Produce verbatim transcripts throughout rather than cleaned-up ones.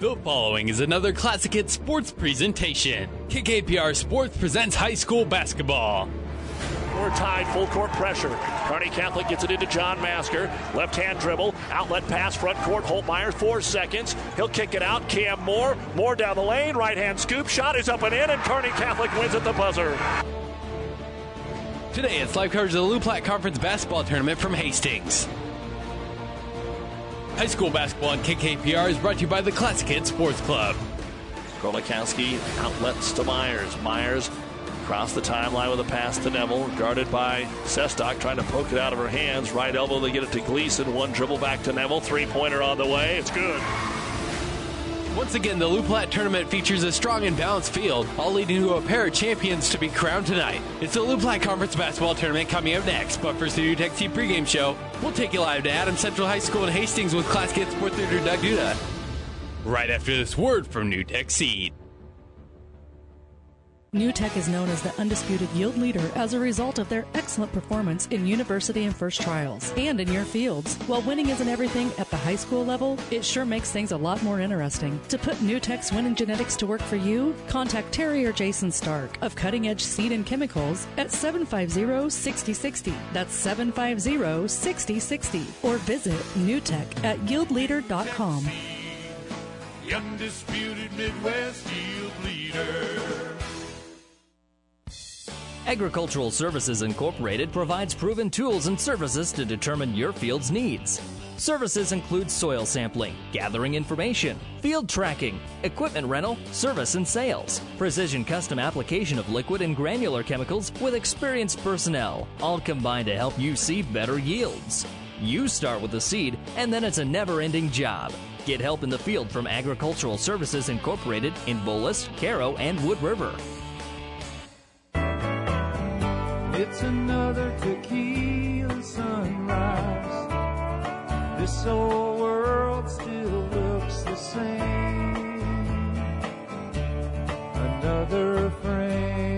The following is another Classic Hits sports presentation. K K P R Sports presents high school basketball. We're tied, full court pressure. Kearney Catholic gets it into John Masker. Left-hand dribble, outlet pass, front court. Holtmeyer, four seconds. He'll kick it out. Cam Moore, Moore down the lane. Right-hand scoop, shot is up and in, and Kearney Catholic wins at the buzzer. Today, it's live coverage of the Loup Platte Conference basketball tournament from Hastings. High school basketball on K K P R is brought to you by the Classic Hits Sports Club. Krolikowski outlets to Myers. Myers across the timeline with a pass to Neville, guarded by Sestock, trying to poke it out of her hands. Right elbow, they get it to Gleason. One dribble back to Neville. Three-pointer on the way. It's good. Once again, the Loup Platte tournament features a strong and balanced field, all leading to a pair of champions to be crowned tonight. It's the Loup Platte Conference basketball tournament coming up next, but first the New Tech Seed pregame show. We'll take you live to Adams Central High School in Hastings with Classic Hits Sports Editor Doug Duda. Right after this word from New Tech Seed. New Tech is known as the undisputed yield leader as a result of their excellent performance in university and first trials and in your fields. While winning isn't everything at the high school level, it sure makes things a lot more interesting. To put New Tech's winning genetics to work for you, contact Terry or Jason Stark of Cutting Edge Seed and Chemicals at seven five zero, six zero six zero. That's seven five zero, six zero six zero. Or visit newtech at yield leader dot com. The undisputed Midwest yield leader. Agricultural Services Incorporated provides proven tools and services to determine your field's needs. Services include soil sampling, gathering information, field tracking, equipment rental, service and sales, precision custom application of liquid and granular chemicals with experienced personnel, all combined to help you see better yields. You start with the seed, and then it's a never-ending job. Get help in the field from Agricultural Services Incorporated in Bullis, Caro, and Wood River. It's another tequila sunrise. This old world still looks the same. Another frame.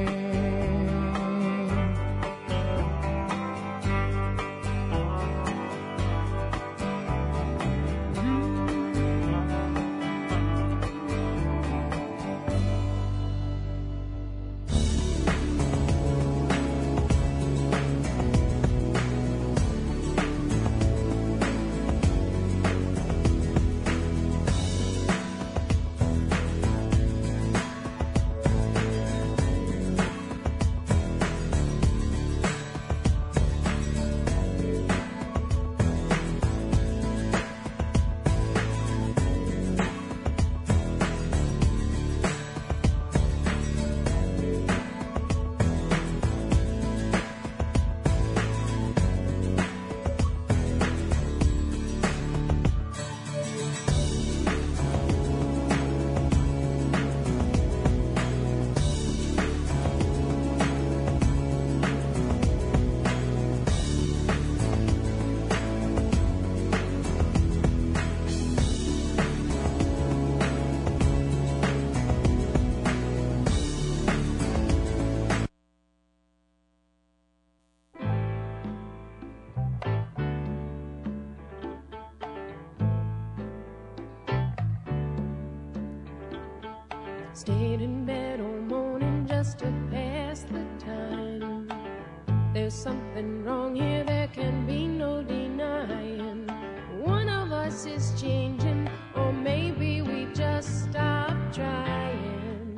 Stayed in bed all morning just to pass the time. There's something wrong here, there can be no denying. One of us is changing, or maybe we just stopped trying.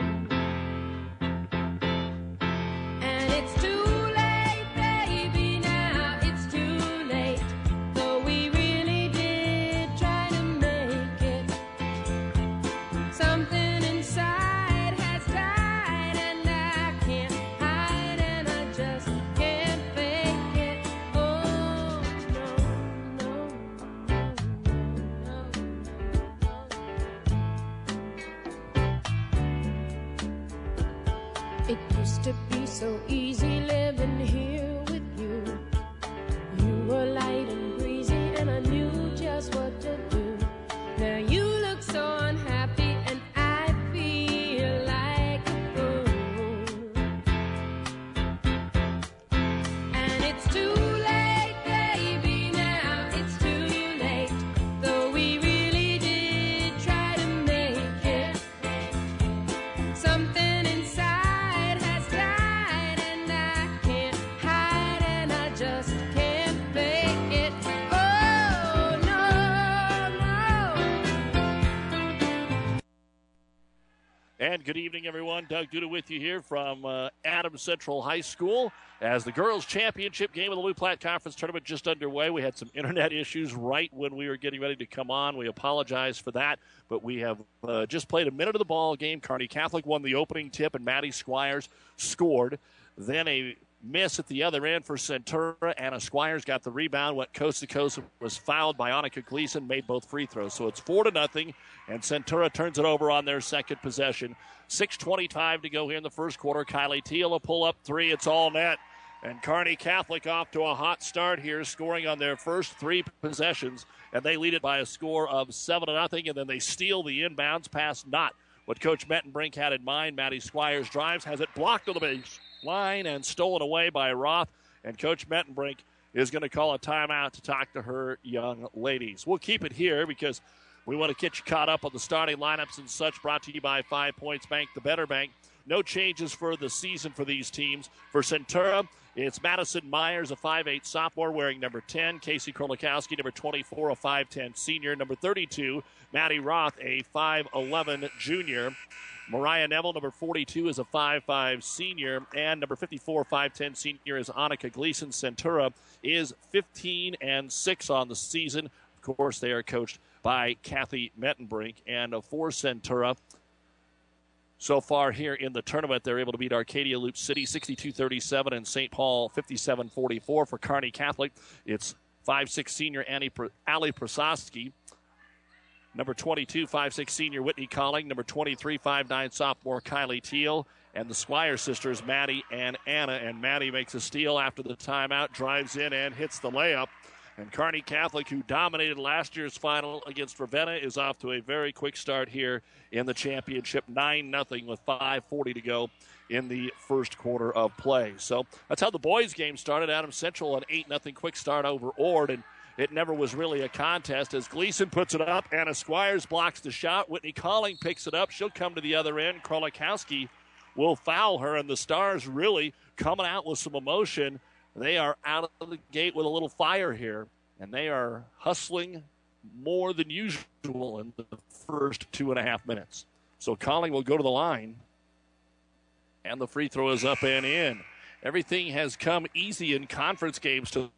And it's too late, baby, now it's too late. Though we really did try to make it. Something inside it used to be so easy living here with you. You were light and breezy and I knew just what to do. Now you look so unhappy and I feel like a fool. And it's too late, baby, now it's too late. Though we really did try to make And good evening, everyone. Doug Duda with you here from uh, Adams Central High School as the girls' championship game of the Loup Platte Conference Tournament just underway. We had some internet issues right when we were getting ready to come on. We apologize for that, but we have uh, just played a minute of the ball game. Kearney Catholic won the opening tip, and Maddie Squires scored. Then a miss at the other end for Centura. Anna Squires got the rebound, went coast to coast, was fouled by Annika Gleason, made both free throws. So it's four to nothing, and Centura turns it over on their second possession. six twenty-five to go here in the first quarter. Kylie Teal a pull-up three. It's all net. And Kearney Catholic off to a hot start here, scoring on their first three possessions, and they lead it by a score of seven to nothing, and then they steal the inbounds pass. Not what Coach Mettenbrink had in mind. Maddie Squires drives, has it blocked on the base line and stolen away by Roth, and Coach Mettenbrink is going to call a timeout to talk to her young ladies. We'll keep it here because we want to get you caught up on the starting lineups and such, brought to you by Five Points Bank, the Better Bank. No changes for the season for these teams. For Centura, it's Madison Myers, a five eight sophomore, wearing number ten. Casey Krolikowski, number twenty-four, a five ten senior. Number thirty-two, Maddie Roth, a five eleven junior. Mariah Neville, number forty-two, is a five five senior. And number fifty-four, five ten senior is Annika Gleason. Centura is fifteen and six on the season. Of course, they are coached by Kathy Mettenbrink. And for Centura, so far here in the tournament, they're able to beat Arcadia Loop City sixty-two thirty-seven and Saint Paul fifty-seven forty-four. For Kearney Catholic, it's five six senior Annie Pr- Allie Prasowski. Number twenty-two, five six senior Whitney Colling. Number twenty-three, five nine sophomore Kylie Teal. And the Squire sisters, Maddie and Anna. And Maddie makes a steal after the timeout, drives in and hits the layup. And Kearney Catholic, who dominated last year's final against Ravenna, is off to a very quick start here in the championship, nine nothing with five forty to go in the first quarter of play. So that's how the boys' game started. Adams Central, an eight nothing quick start over Ord, and it never was really a contest as Gleason puts it up. Anna Squires blocks the shot. Whitney Colling picks it up. She'll come to the other end. Krolikowski will foul her, and the Stars really coming out with some emotion. They are out of the gate with a little fire here, and they are hustling more than usual in the first two and a half minutes. So Colling will go to the line, and the free throw is up and in. Everything has come easy in conference games to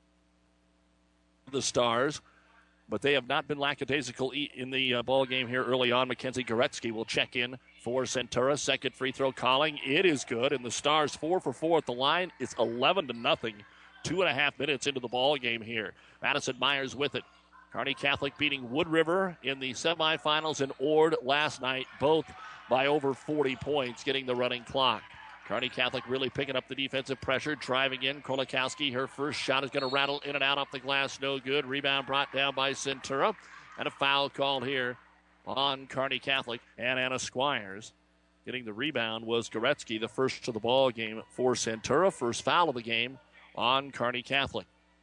the Stars, but they have not been lackadaisical in the uh, ball game here early on. Mackenzie Goretzky will check in for Centura. Second free throw Colling. It is good, and the Stars four for four at the line. It's eleven to nothing. Two and a half minutes into the ball game here. Madison Myers with it. Kearney Catholic beating Wood River in the semifinals and Ord last night, both by over forty points, getting the running clock. Kearney Catholic really picking up the defensive pressure, driving in. Krolikowski, her first shot is going to rattle in and out off the glass. No good. Rebound brought down by Centura. And a foul called here on Kearney Catholic. And Anna Squires getting the rebound was Goretzky, the first to the ball game for Centura. First foul of the game on Kearney Catholic.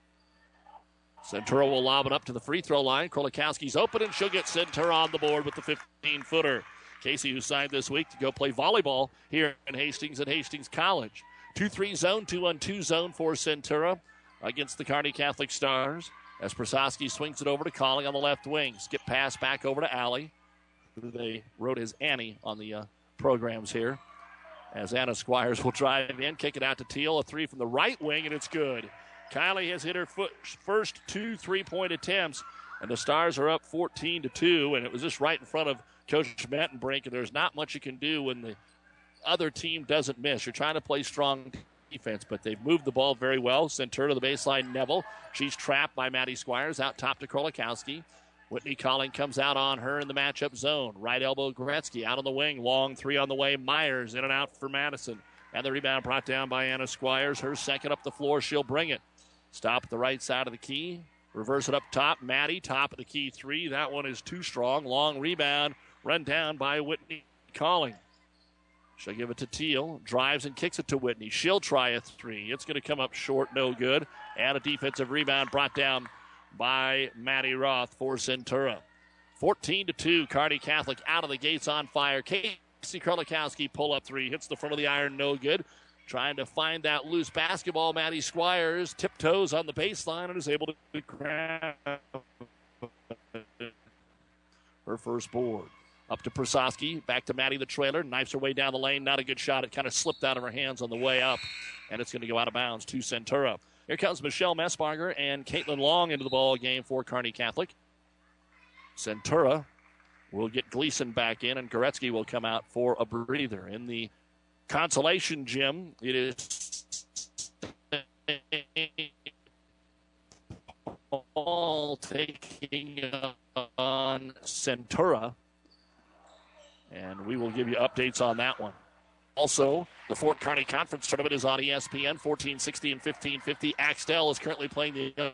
Centura will lob it up to the free throw line. Krolikowski's open, and she'll get Centura on the board with the fifteen-footer. Casey, who signed this week to go play volleyball here in Hastings at Hastings College. two three zone, two one two zone for Centura against the Kearney Catholic Stars. As Prasowski swings it over to Colling on the left wing. Skip pass back over to Allie, who they wrote as Annie on the uh, programs here. As Anna Squires will drive in, kick it out to Teal. A three from the right wing, and it's good. Kylie has hit her foot, first two three-point attempts, and the Stars are up fourteen to two, and it was just right in front of Coach Mettenbrink, and there's not much you can do when the other team doesn't miss. You're trying to play strong defense, but they've moved the ball very well. Center to the baseline, Neville. She's trapped by Maddie Squires, out top to Krolikowski. Whitney Colling comes out on her in the matchup zone. Right elbow, Goretzky out on the wing. Long three on the way. Myers in and out for Madison. And the rebound brought down by Anna Squires. Her second up the floor. She'll bring it. Stop at the right side of the key. Reverse it up top. Maddie, top of the key three. That one is too strong. Long rebound. Run down by Whitney Colling. She'll give it to Teal. Drives and kicks it to Whitney. She'll try a three. It's going to come up short. No good. And a defensive rebound brought down by Maddie Roth for Centura. fourteen to two. Kearney Catholic out of the gates on fire. Casey Krolikowski pull up three. Hits the front of the iron. No good. Trying to find that loose basketball. Maddie Squires tiptoes on the baseline and is able to grab her first board. Up to Prososki, back to Maddie the trailer, knifes her way down the lane. Not a good shot. It kind of slipped out of her hands on the way up, and it's going to go out of bounds to Centura. Here comes Michelle Messbarger and Caitlin Long into the ball game for Kearney Catholic. Centura will get Gleason back in, and Goretzky will come out for a breather. In the consolation gym, it is all taking on Centura. And we will give you updates on that one. Also, the Fort Kearney Conference Tournament is on E S P N, fourteen sixty and fifteen fifty. Axtell is currently playing the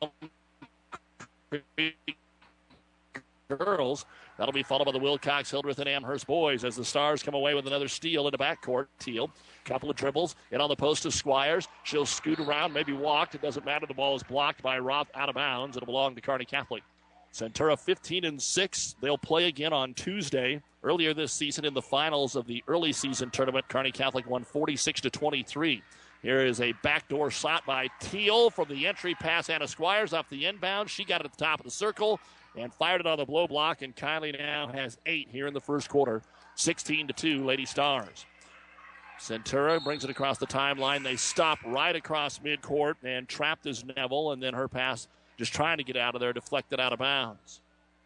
girls. That'll be followed by the Wilcox, Hildreth, and Amherst boys as the Stars come away with another steal in the backcourt. Teal, couple of dribbles, in on the post to Squires. She'll scoot around, maybe walked. It doesn't matter. The ball is blocked by Roth out of bounds. It'll belong to Kearney Catholic. Centura fifteen and six. They'll play again on Tuesday. Earlier this season in the finals of the early season tournament, Kearney Catholic won forty-six to twenty-three. Here is a backdoor shot by Teal from the entry pass. Anna Squires off the inbound. She got it at the top of the circle and fired it on the blow block. And Kylie now has eight here in the first quarter. sixteen to two, Lady Stars. Centura brings it across the timeline. They stop right across midcourt, and trapped is Neville, and then her pass just trying to get out of there, deflected out of bounds.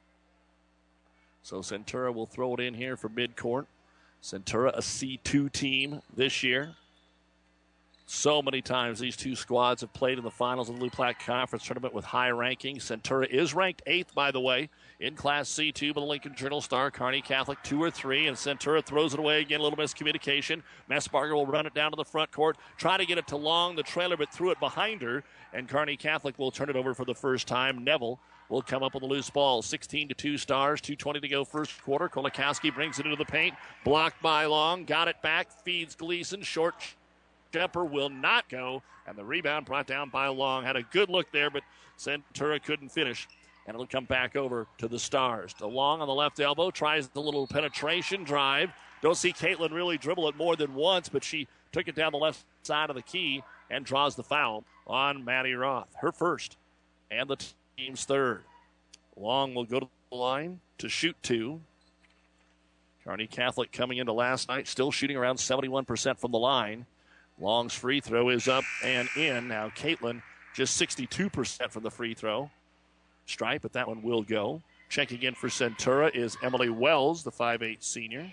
So Centura will throw it in here for midcourt. Centura, a C two team this year. So many times these two squads have played in the finals of the Blue Platte Conference Tournament with high rankings. Centura is ranked eighth, by the way, in Class C two by the Lincoln Journal-Star. Kearney Catholic two or three, and Centura throws it away again. A little miscommunication. Messbarger will run it down to the front court, try to get it to Long, the trailer, but threw it behind her, and Kearney Catholic will turn it over for the first time. Neville will come up with a loose ball. sixteen to two Stars, two twenty to go first quarter. Kolakowski brings it into the paint, blocked by Long, got it back, feeds Gleason, short jumper will not go, and the rebound brought down by Long. Had a good look there, but Centura couldn't finish, and it'll come back over to the Stars. To Long on the left elbow, tries the little penetration drive. Don't see Caitlin really dribble it more than once, but she took it down the left side of the key and draws the foul on Maddie Roth. Her first, and the team's third. Long will go to the line to shoot two. Kearney Catholic coming into last night, still shooting around seventy-one percent from the line. Long's free throw is up and in. Now Caitlin just sixty-two percent from the free throw stripe, but that one will go. Checking in for Centura is Emily Wells, the five eight senior.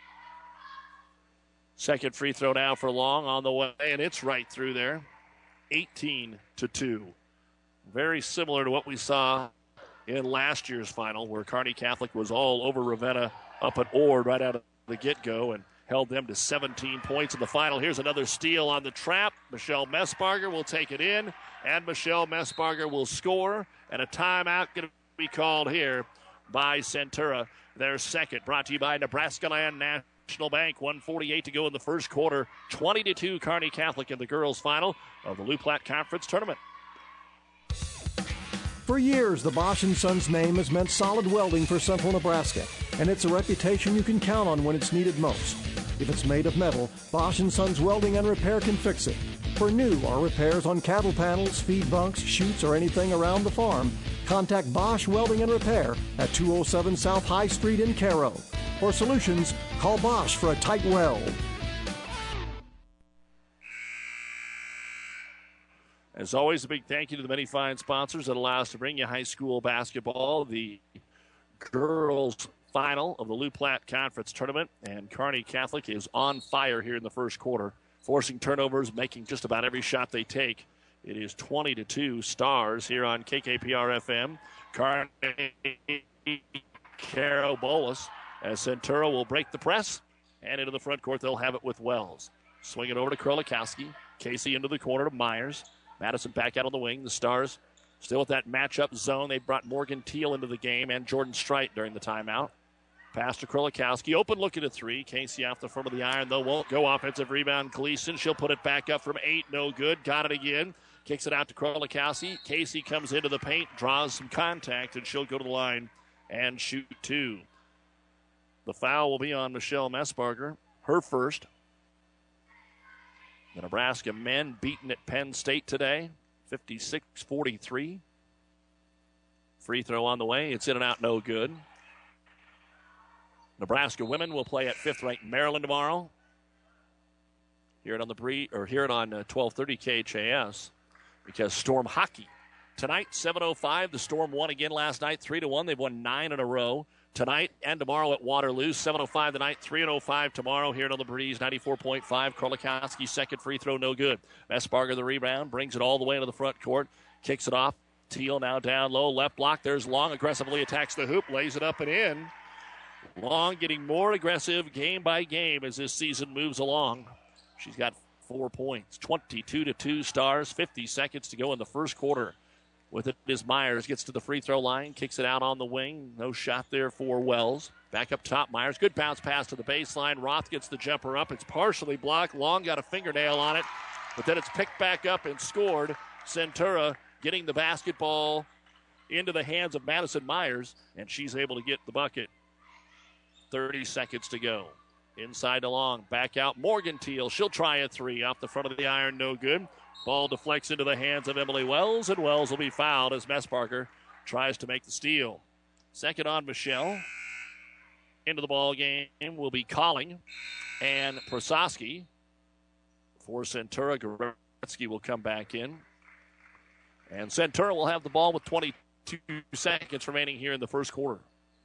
Second free throw now for Long on the way, and it's right through there. eighteen to two. Very similar to what we saw in last year's final, where Kearney Catholic was all over Ravenna up at Ord right out of the get-go and held them to seventeen points in the final. Here's another steal on the trap. Michelle Messbarger will take it in, and Michelle Messbarger will score, and a timeout going to be called here by Centura. Their second, brought to you by Nebraska Land National Bank. one forty-eight to go in the first quarter. twenty to two Kearney Catholic in the girls' final of the Lou Platte Conference Tournament. For years, the Bosch and Sons name has meant solid welding for central Nebraska, and it's a reputation you can count on when it's needed most. If it's made of metal, Bosch and Sons Welding and Repair can fix it. For new or repairs on cattle panels, feed bunks, chutes, or anything around the farm, contact Bosch Welding and Repair at two oh seven South High Street in Cairo. For solutions, call Bosch for a tight weld. As always, a big thank you to the many fine sponsors that allow us to bring you high school basketball, the girls' final of the Lou Platte Conference Tournament, and Kearney Catholic is on fire here in the first quarter, forcing turnovers, making just about every shot they take. It is twenty to two Stars here on K K P R F M. Kearney Caro Bolas as Centura will break the press, and into the front court they'll have it with Wells. Swing it over to Krolikowski. Casey into the corner to Myers. Madison back out on the wing. The Stars still with that matchup zone. They brought Morgan Teal into the game and Jordan Strite during the timeout. Pass to Krolikowski. Open look at a three. Casey off the front of the iron, though. Won't go. Offensive rebound. Gleason. She'll put it back up from eight. No good. Got it again. Kicks it out to Krolikowski. Casey comes into the paint, draws some contact, and she'll go to the line and shoot two. The foul will be on Michelle Messbarger. Her first. The Nebraska men beaten at Penn State today, fifty-six forty-three. Free throw on the way. It's in and out, no good. Nebraska women will play at fifth-ranked Maryland tomorrow. Hear it on the Bree, or hear it on uh, twelve thirty K H A S, because Storm hockey tonight seven oh five. The Storm won again last night three to one. They've won nine in a row tonight and tomorrow at Waterloo. seven oh five tonight, three oh five tomorrow. Here on the Breeze, ninety-four point five. Krolikowski's second free throw, no good. Messbarger the rebound, brings it all the way into the front court, kicks it off. Teal now down low, left block. There's Long, aggressively attacks the hoop, lays it up and in. Long getting more aggressive game by game as this season moves along. She's got four points, twenty-two to two Stars, fifty seconds to go in the first quarter. With it is Myers, gets to the free throw line, kicks it out on the wing. No shot there for Wells. Back up top, Myers. Good bounce pass to the baseline. Roth gets the jumper up. It's partially blocked. Long got a fingernail on it, but then it's picked back up and scored. Centura getting the basketball into the hands of Madison Myers, and she's able to get the bucket. thirty seconds to go. Inside to Long, back out. Morgan Teal, she'll try a three. Off the front of the iron, no good. Ball deflects into the hands of Emily Wells, and Wells will be fouled as Messbarger tries to make the steal. Second on Michelle. Into the ball game will be Colling and Prososki. For Centura, Goretzky will come back in. And Centura will have the ball with twenty-two seconds remaining here in the first quarter.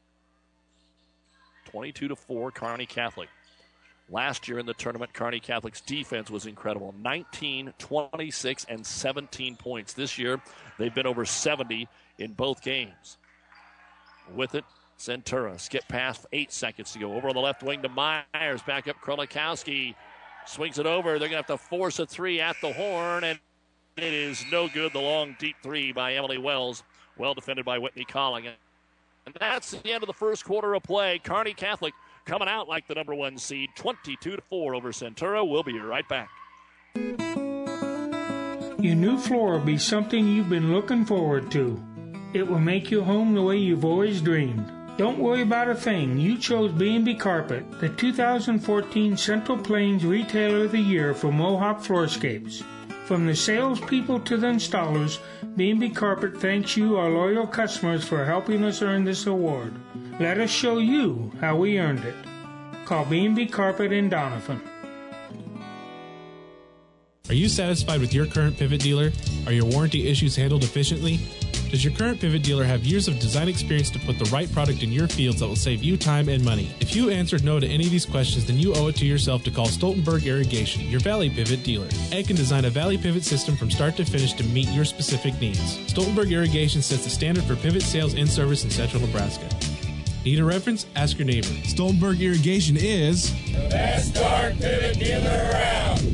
twenty-two to four, Kearney Catholic. Last year in the tournament, Kearney Catholic's defense was incredible. nineteen, twenty-six, and seventeen points. This year, they've been over seventy in both games. With it, Centura. Skip past, eight seconds to go. Over on the left wing to Myers. Back up, Krolikowski. Swings it over. They're going to have to force a three at the horn, and it is no good. The long, deep three by Emily Wells. Well defended by Whitney Colling. And that's the end of the first quarter of play. Kearney Catholic coming out like the number one seed, twenty-two to four over Centura. We'll be right back. Your new floor will be something you've been looking forward to. It will make your home the way you've always dreamed. Don't worry about a thing. You chose B and B Carpet, the two thousand fourteen Central Plains Retailer of the Year for Mohawk Floorscapes. From the salespeople to the installers, B and B Carpet thanks you, our loyal customers, for helping us earn this award. Let us show you how we earned it. Call B and B Carpet in Donovan. Are you satisfied with your current Pivot dealer? Are your warranty issues handled efficiently? Does your current Pivot dealer have years of design experience to put the right product in your fields that will save you time and money? If you answered no to any of these questions, then you owe it to yourself to call Stoltenberg Irrigation, your Valley Pivot dealer. Ed can design a Valley Pivot system from start to finish to meet your specific needs. Stoltenberg Irrigation sets the standard for pivot sales in service in central Nebraska. Need a reference? Ask your neighbor. Stoltenberg Irrigation is the best dark pivot dealer around.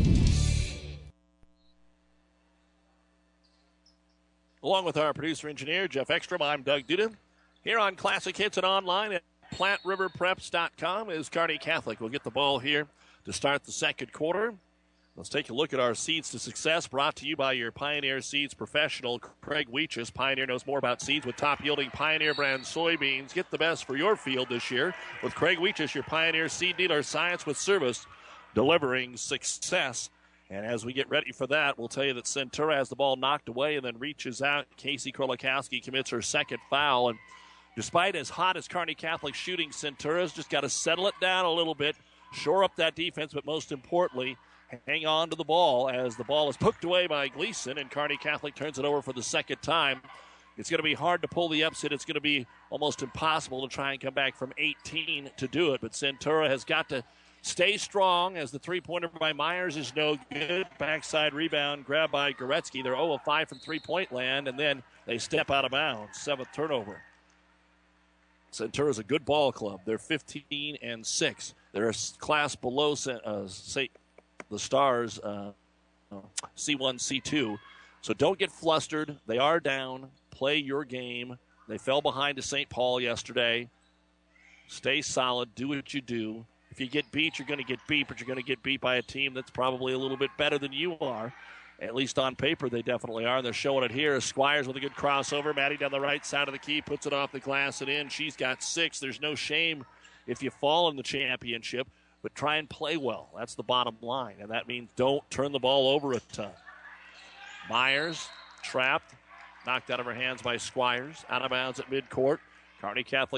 Along with our producer-engineer, Jeff Ekstrom, I'm Doug Duda. Here on Classic Hits and online at Platte River Preps dot com is Kearney Catholic. We'll get the ball here to start the second quarter. Let's take a look at our Seeds to Success, brought to you by your Pioneer Seeds professional, Craig Weeches. Pioneer knows more about seeds with top-yielding Pioneer brand soybeans. Get the best for your field this year with Craig Weeches, your Pioneer seed dealer. Science with service, delivering success. And as we get ready for that, we'll tell you that Centura has the ball knocked away and then reaches out. Casey Krolikowski commits her second foul. And despite as hot as Kearney Catholic shooting, Centura's just got to settle it down a little bit, shore up that defense, but most importantly, hang on to the ball as the ball is poked away by Gleason, and Kearney Catholic turns it over for the second time. It's going to be hard to pull the upset. It's going to be almost impossible to try and come back from eighteen to do it. But Centura has got to stay strong as the three-pointer by Myers is no good. Backside rebound grabbed by Goretzky. They're oh of five from three-point land, and then they step out of bounds. Seventh turnover. Centura's a good ball club. They're fifteen and six. They're a class below uh, say, the Stars, uh, C one, C two. So don't get flustered. They are down. Play your game. They fell behind to Saint Paul yesterday. Stay solid. Do what you do. If you get beat, you're going to get beat, but you're going to get beat by a team that's probably a little bit better than you are. At least on paper, they definitely are. They're showing it here. Squires with a good crossover. Maddie down the right side of the key, puts it off the glass and in. She's got six. There's no shame if you fall in the championship, but try and play well. That's the bottom line, and that means don't turn the ball over a ton. Myers, trapped, knocked out of her hands by Squires. Out of bounds at midcourt. Kearney Catholic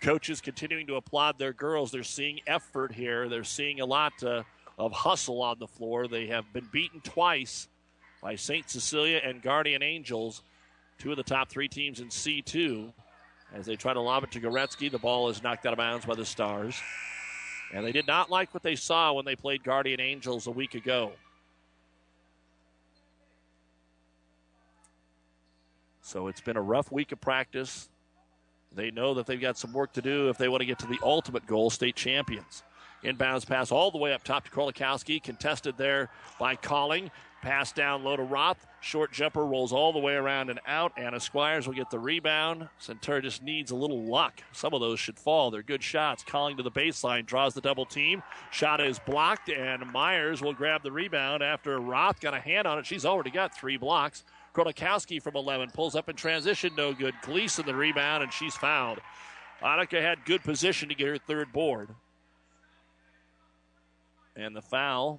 coaches continuing to applaud their girls. They're seeing effort here. They're seeing a lot uh, of hustle on the floor. They have been beaten twice by Saint Cecilia and Guardian Angels, two of the top three teams in C two. As they try to lob it to Goretzky, the ball is knocked out of bounds by the Stars. And they did not like what they saw when they played Guardian Angels a week ago. So it's been a rough week of practice. They know that they've got some work to do if they want to get to the ultimate goal, state champions. Inbounds pass all the way up top to Krolikowski, contested there by Calling. Pass down low to Roth. Short jumper rolls all the way around and out. Anna Squires will get the rebound. Centura just needs a little luck. Some of those should fall. They're good shots. Calling to the baseline, draws the double team. Shot is blocked, and Myers will grab the rebound after Roth got a hand on it. She's already got three blocks. Krolikowski from eleven pulls up in transition, no good. Gleason the rebound, and she's fouled. Annika had good position to get her third board. And the foul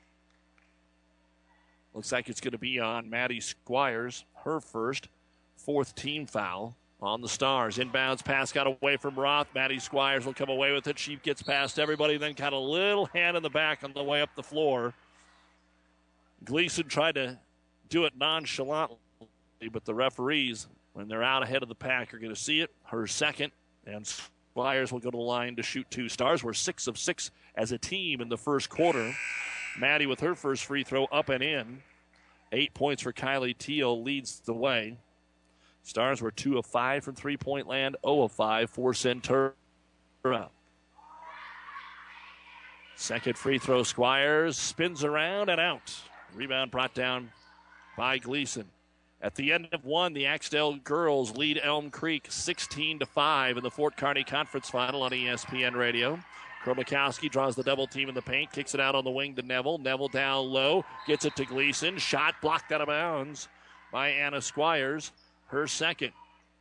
looks like it's going to be on Maddie Squires, her first, fourth team foul on the Stars. Inbounds pass got away from Roth. Maddie Squires will come away with it. She gets past everybody, then got a little hand in the back on the way up the floor. Gleason tried to do it nonchalantly, but the referees, when they're out ahead of the pack, are going to see it. Her second, and Squires will go to the line to shoot two. Stars were six of six as a team in the first quarter. Maddie with her first free throw up and in. Eight points for Kylie Teal leads the way. Stars were two of five from three-point land, zero of five for Centura. Second free throw, Squires spins around and out. Rebound brought down by Gleason. At the end of one, the Axtell girls lead Elm Creek sixteen to five in the Fort Kearney Conference Final on E S P N Radio. Krolikowski draws the double team in the paint, kicks it out on the wing to Neville. Neville down low, gets it to Gleason. Shot blocked out of bounds by Anna Squires, her second.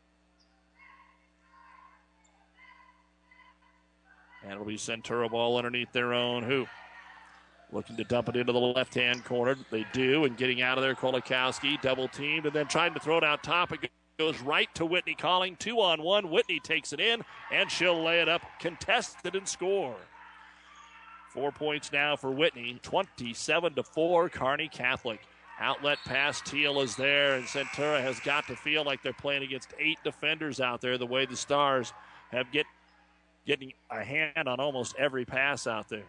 And it'll be Centura ball underneath their own hoop. Looking to dump it into the left-hand corner. They do, and getting out of there, Krolikowski, double teamed, and then trying to throw it out top. It goes right to Whitney Calling. Two on one. Whitney takes it in, and she'll lay it up, contested, and score. Four points now for Whitney. twenty-seven to four, Kearney Catholic. Outlet pass, Teal is there, and Centura has got to feel like they're playing against eight defenders out there, the way the Stars have get getting a hand on almost every pass out there.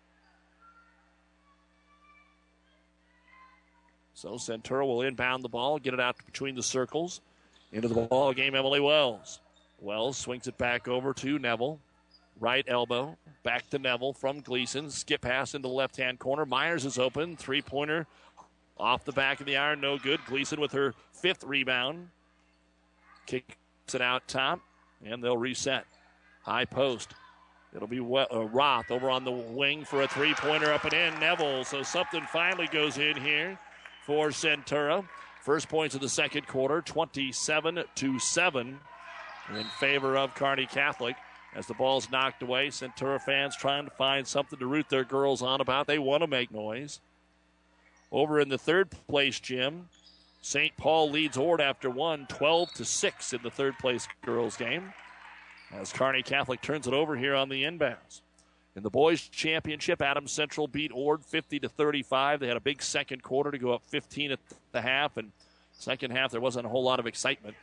So Centura will inbound the ball, get it out between the circles. Into the ball game, Emily Wells. Wells swings it back over to Neville. Right elbow, back to Neville from Gleason. Skip pass into the left-hand corner. Myers is open. Three-pointer off the back of the iron, no good. Gleason with her fifth rebound. Kicks it out top, and they'll reset. High post. It'll be uh, Roth over on the wing for a three-pointer up and in. Neville, so something finally goes in here for Centura. First points of the second quarter, twenty-seven to seven in favor of Kearney Catholic. As the ball's knocked away, Centura fans trying to find something to root their girls on about. They want to make noise. Over in the third place gym, Saint Paul leads Ord after one, twelve to six in the third place girls game. As Kearney Catholic turns it over here on the inbounds. In the boys' championship, Adams Central beat Ord fifty to thirty-five. They had a big second quarter to go up fifteen at the half, and second half there wasn't a whole lot of excitement.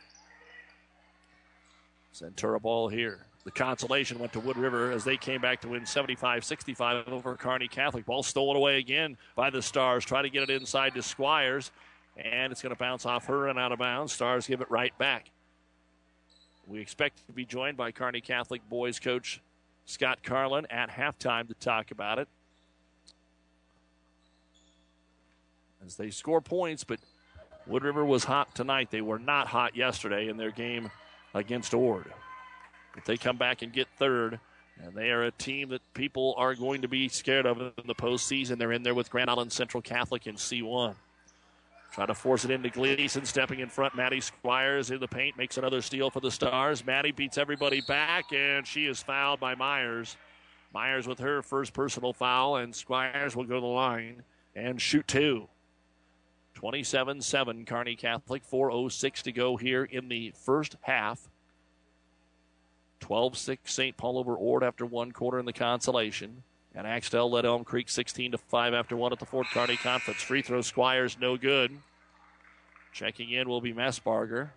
Centura ball here. The consolation went to Wood River as they came back to win seventy-five sixty-five over Kearney Catholic. Ball stolen away again by the Stars. Try to get it inside to Squires, and it's going to bounce off her and out of bounds. Stars give it right back. We expect to be joined by Kearney Catholic boys coach Scott Carlin at halftime to talk about it. As they score points, but Wood River was hot tonight. They were not hot yesterday in their game against Ord. If they come back and get third, and they are a team that people are going to be scared of in the postseason. They're in there with Grand Island Central Catholic in C one. Try to force it into Gleason, stepping in front. Maddie Squires in the paint, makes another steal for the Stars. Maddie beats everybody back, and she is fouled by Myers. Myers with her first personal foul, and Squires will go to the line and shoot two. twenty-seven seven, Kearney Catholic, four oh six to go here in the first half. twelve six Saint Paul over Ord after one quarter in the consolation. And Axtell led Elm Creek sixteen to five after one at the Fort Kearney Conference. Free throw Squires no good. Checking in will be Messbarger.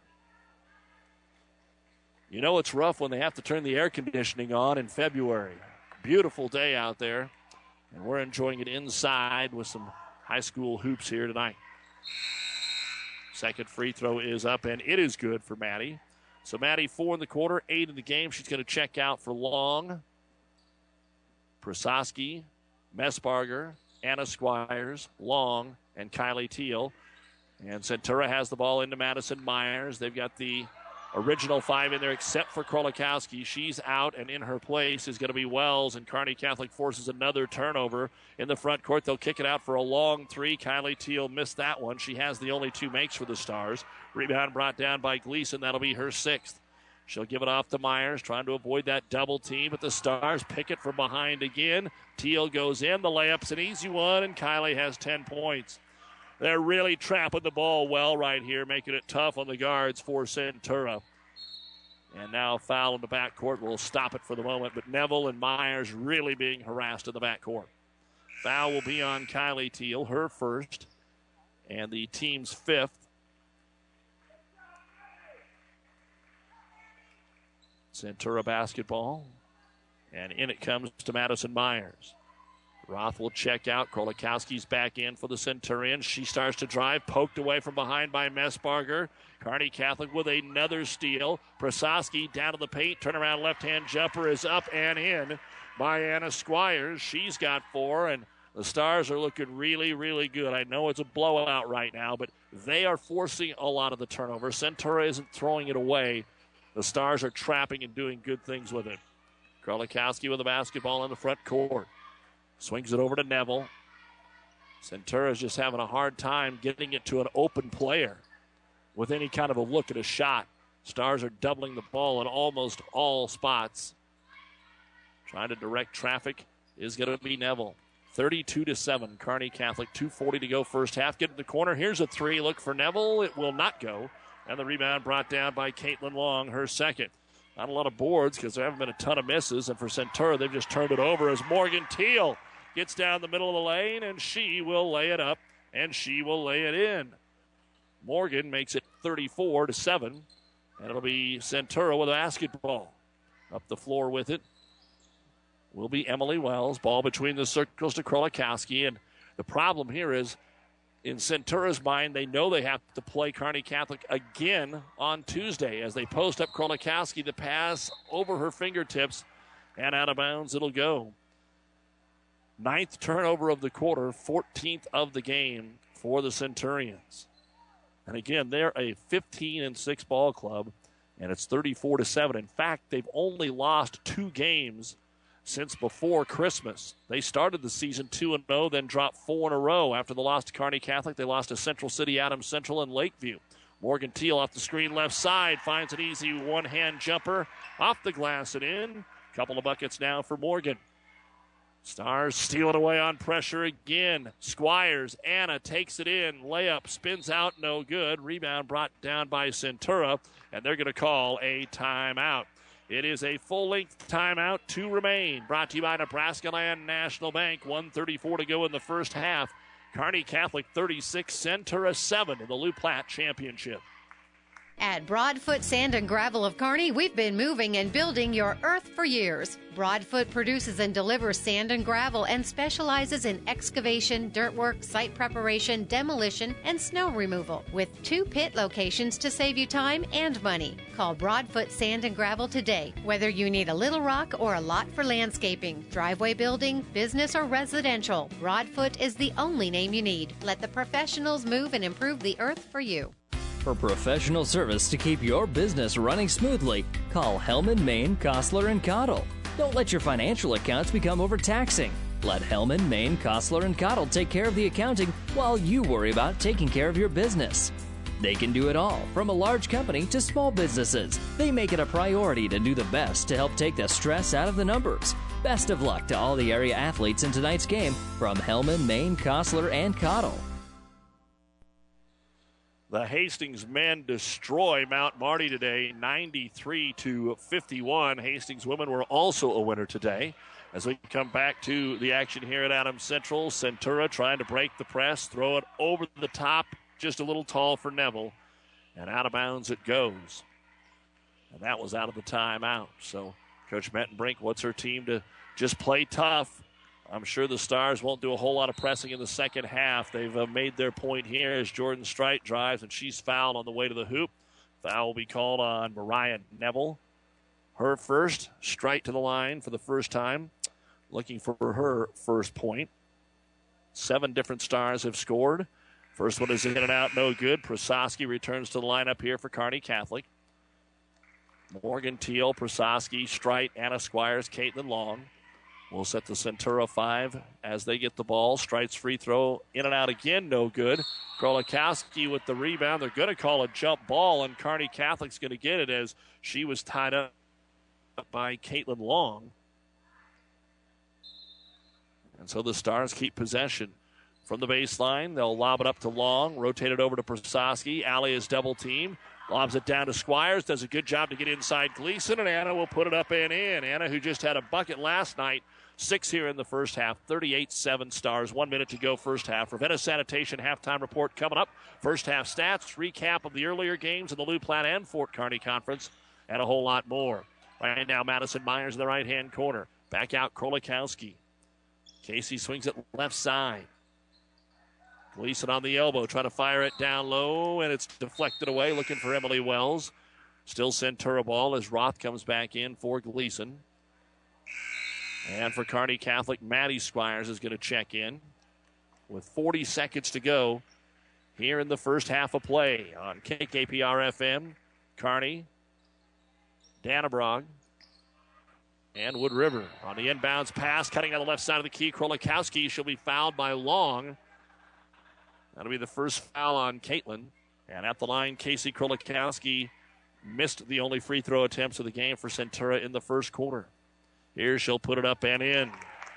You know it's rough when they have to turn the air conditioning on in February. Beautiful day out there. And we're enjoying it inside with some high school hoops here tonight. Second free throw is up, and it is good for Maddie. So Maddie, four in the quarter, eight in the game. She's going to check out for Long, Prososki, Messbarger, Anna Squires, Long, and Kylie Teal. And Centura has the ball into Madison Myers. They've got the original five in there except for Krolikowski. She's out, and in her place is going to be Wells, and Kearney Catholic forces another turnover in the front court. They'll kick it out for a long three. Kylie Teal missed that one. She has the only two makes for the Stars. Rebound brought down by Gleason. That'll be her sixth. She'll give it off to Myers, trying to avoid that double team, but the Stars pick it from behind again. Teal goes in. The layup's an easy one, and Kylie has ten points. They're really trapping the ball well right here, making it tough on the guards for Centura. And now a foul in the backcourt will stop it for the moment, but Neville and Myers really being harassed in the backcourt. Foul will be on Kylie Teal, her first, and the team's fifth. Centura basketball, and in it comes to Madison Myers. Roth will check out. Krolikowski's back in for the Centurions. She starts to drive, poked away from behind by Messbarger. Kearney Catholic with another steal. Prososki down to the paint. Turnaround left-hand jumper is up and in by Anna Squires. She's got four, and the Stars are looking really, really good. I know it's a blowout right now, but they are forcing a lot of the turnover. Centura isn't throwing it away. The Stars are trapping and doing good things with it. Krolikowski with the basketball in the front court. Swings it over to Neville. Centura's just having a hard time getting it to an open player with any kind of a look at a shot. Stars are doubling the ball in almost all spots. Trying to direct traffic is going to be Neville. thirty-two to seven, Kearney Catholic. two forty to go first half. Get in the corner. Here's a three. Look for Neville. It will not go. And the rebound brought down by Caitlin Long, her second. Not a lot of boards because there haven't been a ton of misses. And for Centura, they've just turned it over as Morgan Teal gets down the middle of the lane, and she will lay it up, and she will lay it in. Morgan makes it thirty-four to seven, and it'll be Centura with a basketball. Up the floor with it will be Emily Wells. Ball between the circles to Krolikowski, and the problem here is, in Centura's mind, they know they have to play Kearney Catholic again on Tuesday as they post up Krolikowski. The pass over her fingertips, and out of bounds it'll go. Ninth turnover of the quarter, fourteenth of the game for the Centurions. And again, they're a fifteen and six ball club, and it's thirty-four to seven. In fact, they've only lost two games since before Christmas. They started the season two and oh, then dropped four in a row. After the loss to Kearney Catholic, they lost to Central City, Adams Central, and Lakeview. Morgan Teal off the screen left side finds an easy one-hand jumper off the glass and in. Couple of buckets now for Morgan. Stars steal it away on pressure again. Squires, Anna takes it in. Layup spins out, no good. Rebound brought down by Centura, and they're going to call a timeout. It is a full-length timeout to remain. Brought to you by Nebraska Land National Bank. one thirty-four to go in the first half. Kearney Catholic thirty-six, Centura seven in the Lou Platte Championship. At Broadfoot Sand and Gravel of Kearney, we've been moving and building your earth for years. Broadfoot produces and delivers sand and gravel and specializes in excavation, dirt work, site preparation, demolition, and snow removal, with two pit locations to save you time and money. Call Broadfoot Sand and Gravel today, whether you need a little rock or a lot for landscaping, driveway building, business, or residential. Broadfoot is the only name you need. Let the professionals move and improve the earth for you. For professional service to keep your business running smoothly, call Hellman, Maine, Kostler, and Cottle. Don't let your financial accounts become overtaxing. Let Hellman, Maine, Kostler, and Cottle take care of the accounting while you worry about taking care of your business. They can do it all, from a large company to small businesses. They make it a priority to do the best to help take the stress out of the numbers. Best of luck to all the area athletes in tonight's game from Hellman, Maine, Kostler, and Cottle. The Hastings men destroy Mount Marty today, ninety-three to fifty-one. Hastings women were also a winner today. As we come back to the action here at Adams Central, Centura trying to break the press, throw it over the top, just a little tall for Neville, and out of bounds it goes. And that was out of the timeout. So Coach Mettenbrink wants her team to just play tough. I'm sure the Stars won't do a whole lot of pressing in the second half. They've uh, made their point here as Jordan Strite drives, and she's fouled on the way to the hoop. Foul will be called on Mariah Neville. Her first, Strite to the line for the first time, looking for her first point. Seven different Stars have scored. First one is in and out, no good. Prososki returns to the lineup here for Kearney Catholic. Morgan Teal, Prososki, Strite, Anna Squires, Caitlin Long will set the Centura five as they get the ball. Strite's free throw in and out again, no good. Krolikowski with the rebound. They're going to call a jump ball, and Kearney Catholic's going to get it as she was tied up by Caitlin Long. And so the Stars keep possession. From the baseline, they'll lob it up to Long, rotate it over to Prososki. Allie is double teamed. Lobs it down to Squires, does a good job to get inside Gleason, and Anna will put it up and in. Anna, who just had a bucket last night, six here in the first half, thirty-eight seven Stars. One minute to go first half. Ravenna Sanitation halftime report coming up. First half stats, recap of the earlier games in the Lou Platte and Fort Kearney Conference, and a whole lot more. Right now, Madison Myers in the right-hand corner. Back out Krolikowski. Casey swings it left side. Gleason on the elbow, trying to fire it down low, and it's deflected away, looking for Emily Wells. Still Centura ball as Roth comes back in for Gleason. And for Kearney Catholic, Maddie Squires is going to check in with forty seconds to go here in the first half of play on K K P R F M, Kearney, Dannebrog, and Wood River. On the inbounds pass, cutting down the left side of the key, Krolikowski. She'll be fouled by Long. That'll be the first foul on Caitlin. And at the line, Casey Krolikowski missed the only free throw attempts of the game for Centura in the first quarter. Here she'll put it up and in.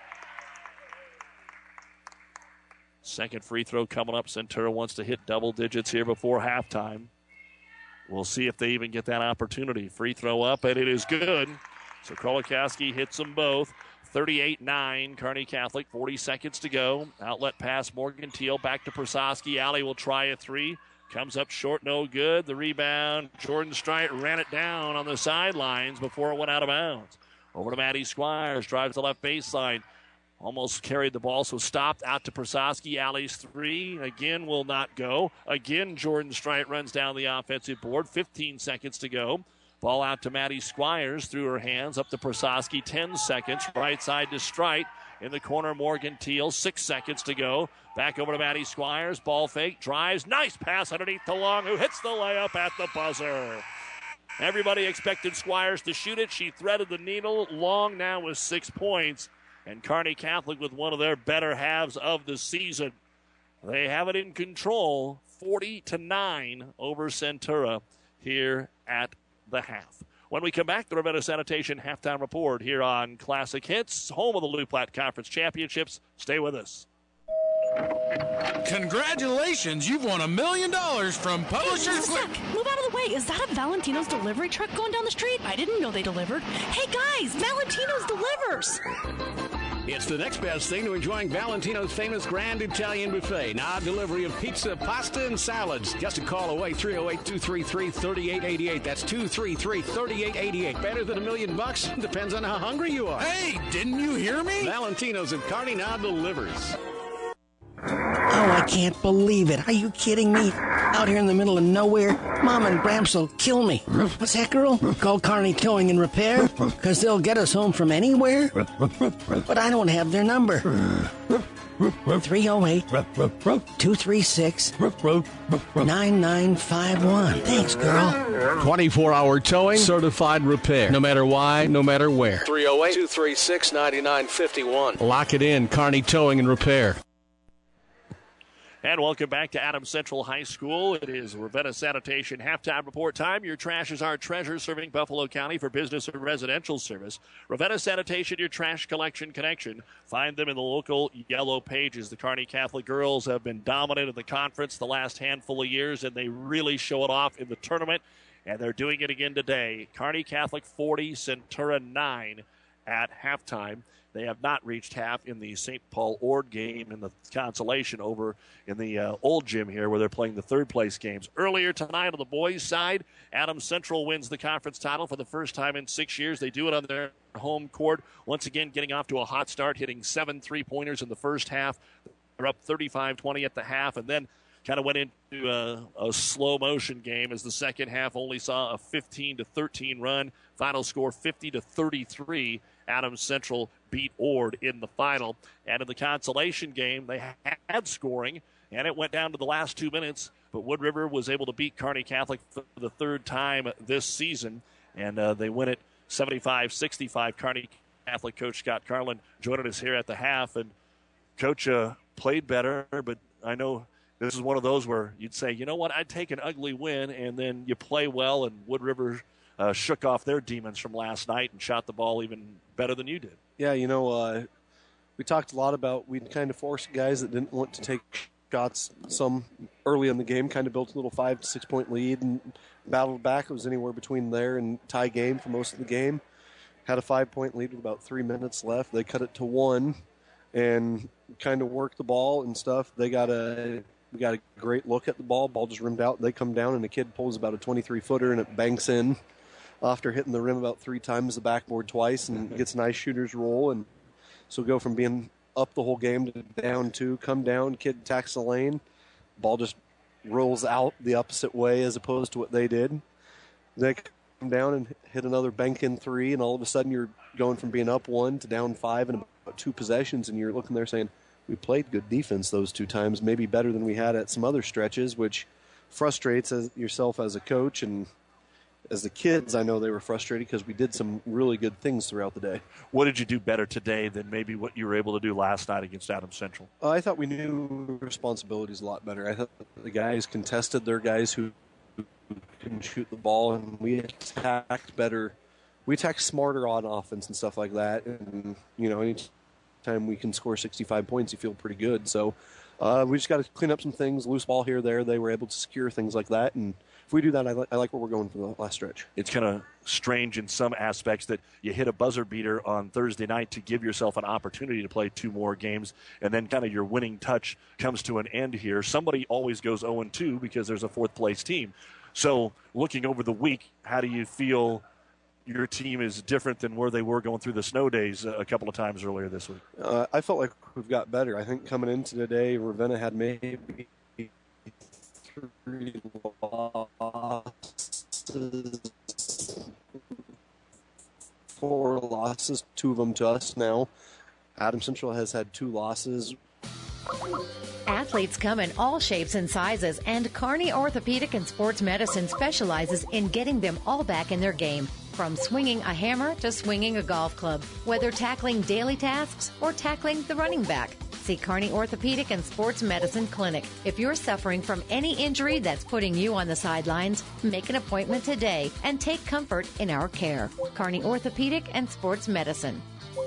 Second free throw coming up. Centura wants to hit double digits here before halftime. We'll see if they even get that opportunity. Free throw up, and it is good. So Krolikowski hits them both. thirty-eight nine, Kearney Catholic, forty seconds to go. Outlet pass, Morgan Teal back to Prososki. Allie will try a three. Comes up short, no good. The rebound, Jordan Strite ran it down on the sidelines before it went out of bounds. Over to Maddie Squires, drives the left baseline. Almost carried the ball, so stopped out to Prososki. Allie's three, again, will not go. Again, Jordan Strite runs down the offensive board. fifteen seconds to go. Ball out to Maddie Squires through her hands, up to Prososki, ten seconds. Right side to Strite. In the corner, Morgan Teal, six seconds to go. Back over to Maddie Squires, ball fake, drives, nice pass underneath to Long, who hits the layup at the buzzer. Everybody expected Squires to shoot it. She threaded the needle. Long now with six points. And Kearney Catholic with one of their better halves of the season. They have it in control, forty to nine over Centura here at the half. When we come back, the Ravenna Sanitation halftime report here on Classic Hits, home of the Lou Platte Conference Championships. Stay with us. Congratulations, you've won a million dollars from Publishers. Hey, move out of the way. Is that a Valentino's delivery truck going down the street? I didn't know they delivered. Hey guys, Valentino's delivers. It's the next best thing to enjoying Valentino's famous Grand Italian Buffet. Now delivery of pizza, pasta, and salads. Just a call away, three oh eight, two three three, three eight eight eight. That's two three three, three eight eight eight. Better than a million bucks? Depends on how hungry you are. Hey, didn't you hear me? Valentino's at Kearney now delivers. Oh, I can't believe it. Are you kidding me? Out here in the middle of nowhere, Mom and Bramps will kill me. What's that, girl? Call Kearney Towing and Repair? Because they'll get us home from anywhere? But I don't have their number. three oh eight, two three six, nine nine five one. Thanks, girl. twenty-four hour towing, certified repair. No matter why, no matter where. three oh eight, two three six, nine nine five one. Lock it in, Kearney Towing and Repair. And welcome back to Adams Central High School. It is Ravenna Sanitation halftime report time. Your trash is our treasure, serving Buffalo County for business and residential service. Ravenna Sanitation, your trash collection connection. Find them in the local yellow pages. The Kearney Catholic girls have been dominant in the conference the last handful of years, and they really show it off in the tournament, and they're doing it again today. Kearney Catholic forty, Centura nine at halftime. They have not reached half in the Saint Paul Ord game in the consolation over in the uh, old gym here where they're playing the third place games. Earlier tonight on the boys' side, Adams Central wins the conference title for the first time in six years. They do it on their home court. Once again, getting off to a hot start, hitting seven three-pointers in the first half. They're up thirty-five twenty at the half, and then kind of went into a, a slow motion game as the second half only saw a fifteen to thirteen run. Final score fifty to thirty-three. Adams Central beat Ord in the final. And in the consolation game, they had scoring, and it went down to the last two minutes. But Wood River was able to beat Kearney Catholic for the third time this season, and uh, they win it seventy-five sixty-five. Kearney Catholic coach Scott Carlin joining us here at the half. And Coach uh, played better, but I know this is one of those where you'd say, you know what, I'd take an ugly win, and then you play well, and Wood River uh, shook off their demons from last night and shot the ball even better than you did. Yeah, you know, uh, we talked a lot about we kind of forced guys that didn't want to take shots some early in the game, kind of built a little five to six point lead and battled back. It was anywhere between there and tie game for most of the game. Had a five point lead with about three minutes left. They cut it to one and kind of worked the ball and stuff. They got a we got a great look at the ball. Ball just rimmed out. They come down and the kid pulls about a twenty-three footer and it banks in after hitting the rim about three times, the backboard twice, and gets a nice shooter's roll. And so go from being up the whole game to down two, come down, kid attacks the lane, ball just rolls out the opposite way as opposed to what they did. They come down and hit another bank-in three, and all of a sudden you're going from being up one to down five in about two possessions, and you're looking there saying, we played good defense those two times, maybe better than we had at some other stretches, which frustrates as, yourself as a coach, and as the kids, I know they were frustrated because we did some really good things throughout the day. What did you do better today than maybe what you were able to do last night against Adams Central? Uh, I thought we knew responsibilities a lot better. I thought the guys contested their guys who can shoot the ball, and we attacked better. We attacked smarter on offense and stuff like that. And, you know, anytime we can score sixty-five points, you feel pretty good. So uh, we just got to clean up some things, loose ball here or there. They were able to secure things like that, and if we do that, I, li- I like where we're going for the last stretch. It's kind of strange in some aspects that you hit a buzzer beater on Thursday night to give yourself an opportunity to play two more games, and then kind of your winning touch comes to an end here. Somebody always goes oh and two because there's a fourth-place team. So looking over the week, how do you feel your team is different than where they were going through the snow days a couple of times earlier this week? Uh, I felt like we've got better. I think coming into today, Ravenna had maybe three losses, four losses, two of them to us now. Adams Central has had two losses. Athletes come in all shapes and sizes, and Kearney Orthopedic and Sports Medicine specializes in getting them all back in their game. From swinging a hammer to swinging a golf club, whether tackling daily tasks or tackling the running back. See Kearney Orthopedic and Sports Medicine Clinic. If you're suffering from any injury that's putting you on the sidelines, make an appointment today and take comfort in our care. Kearney Orthopedic and Sports Medicine.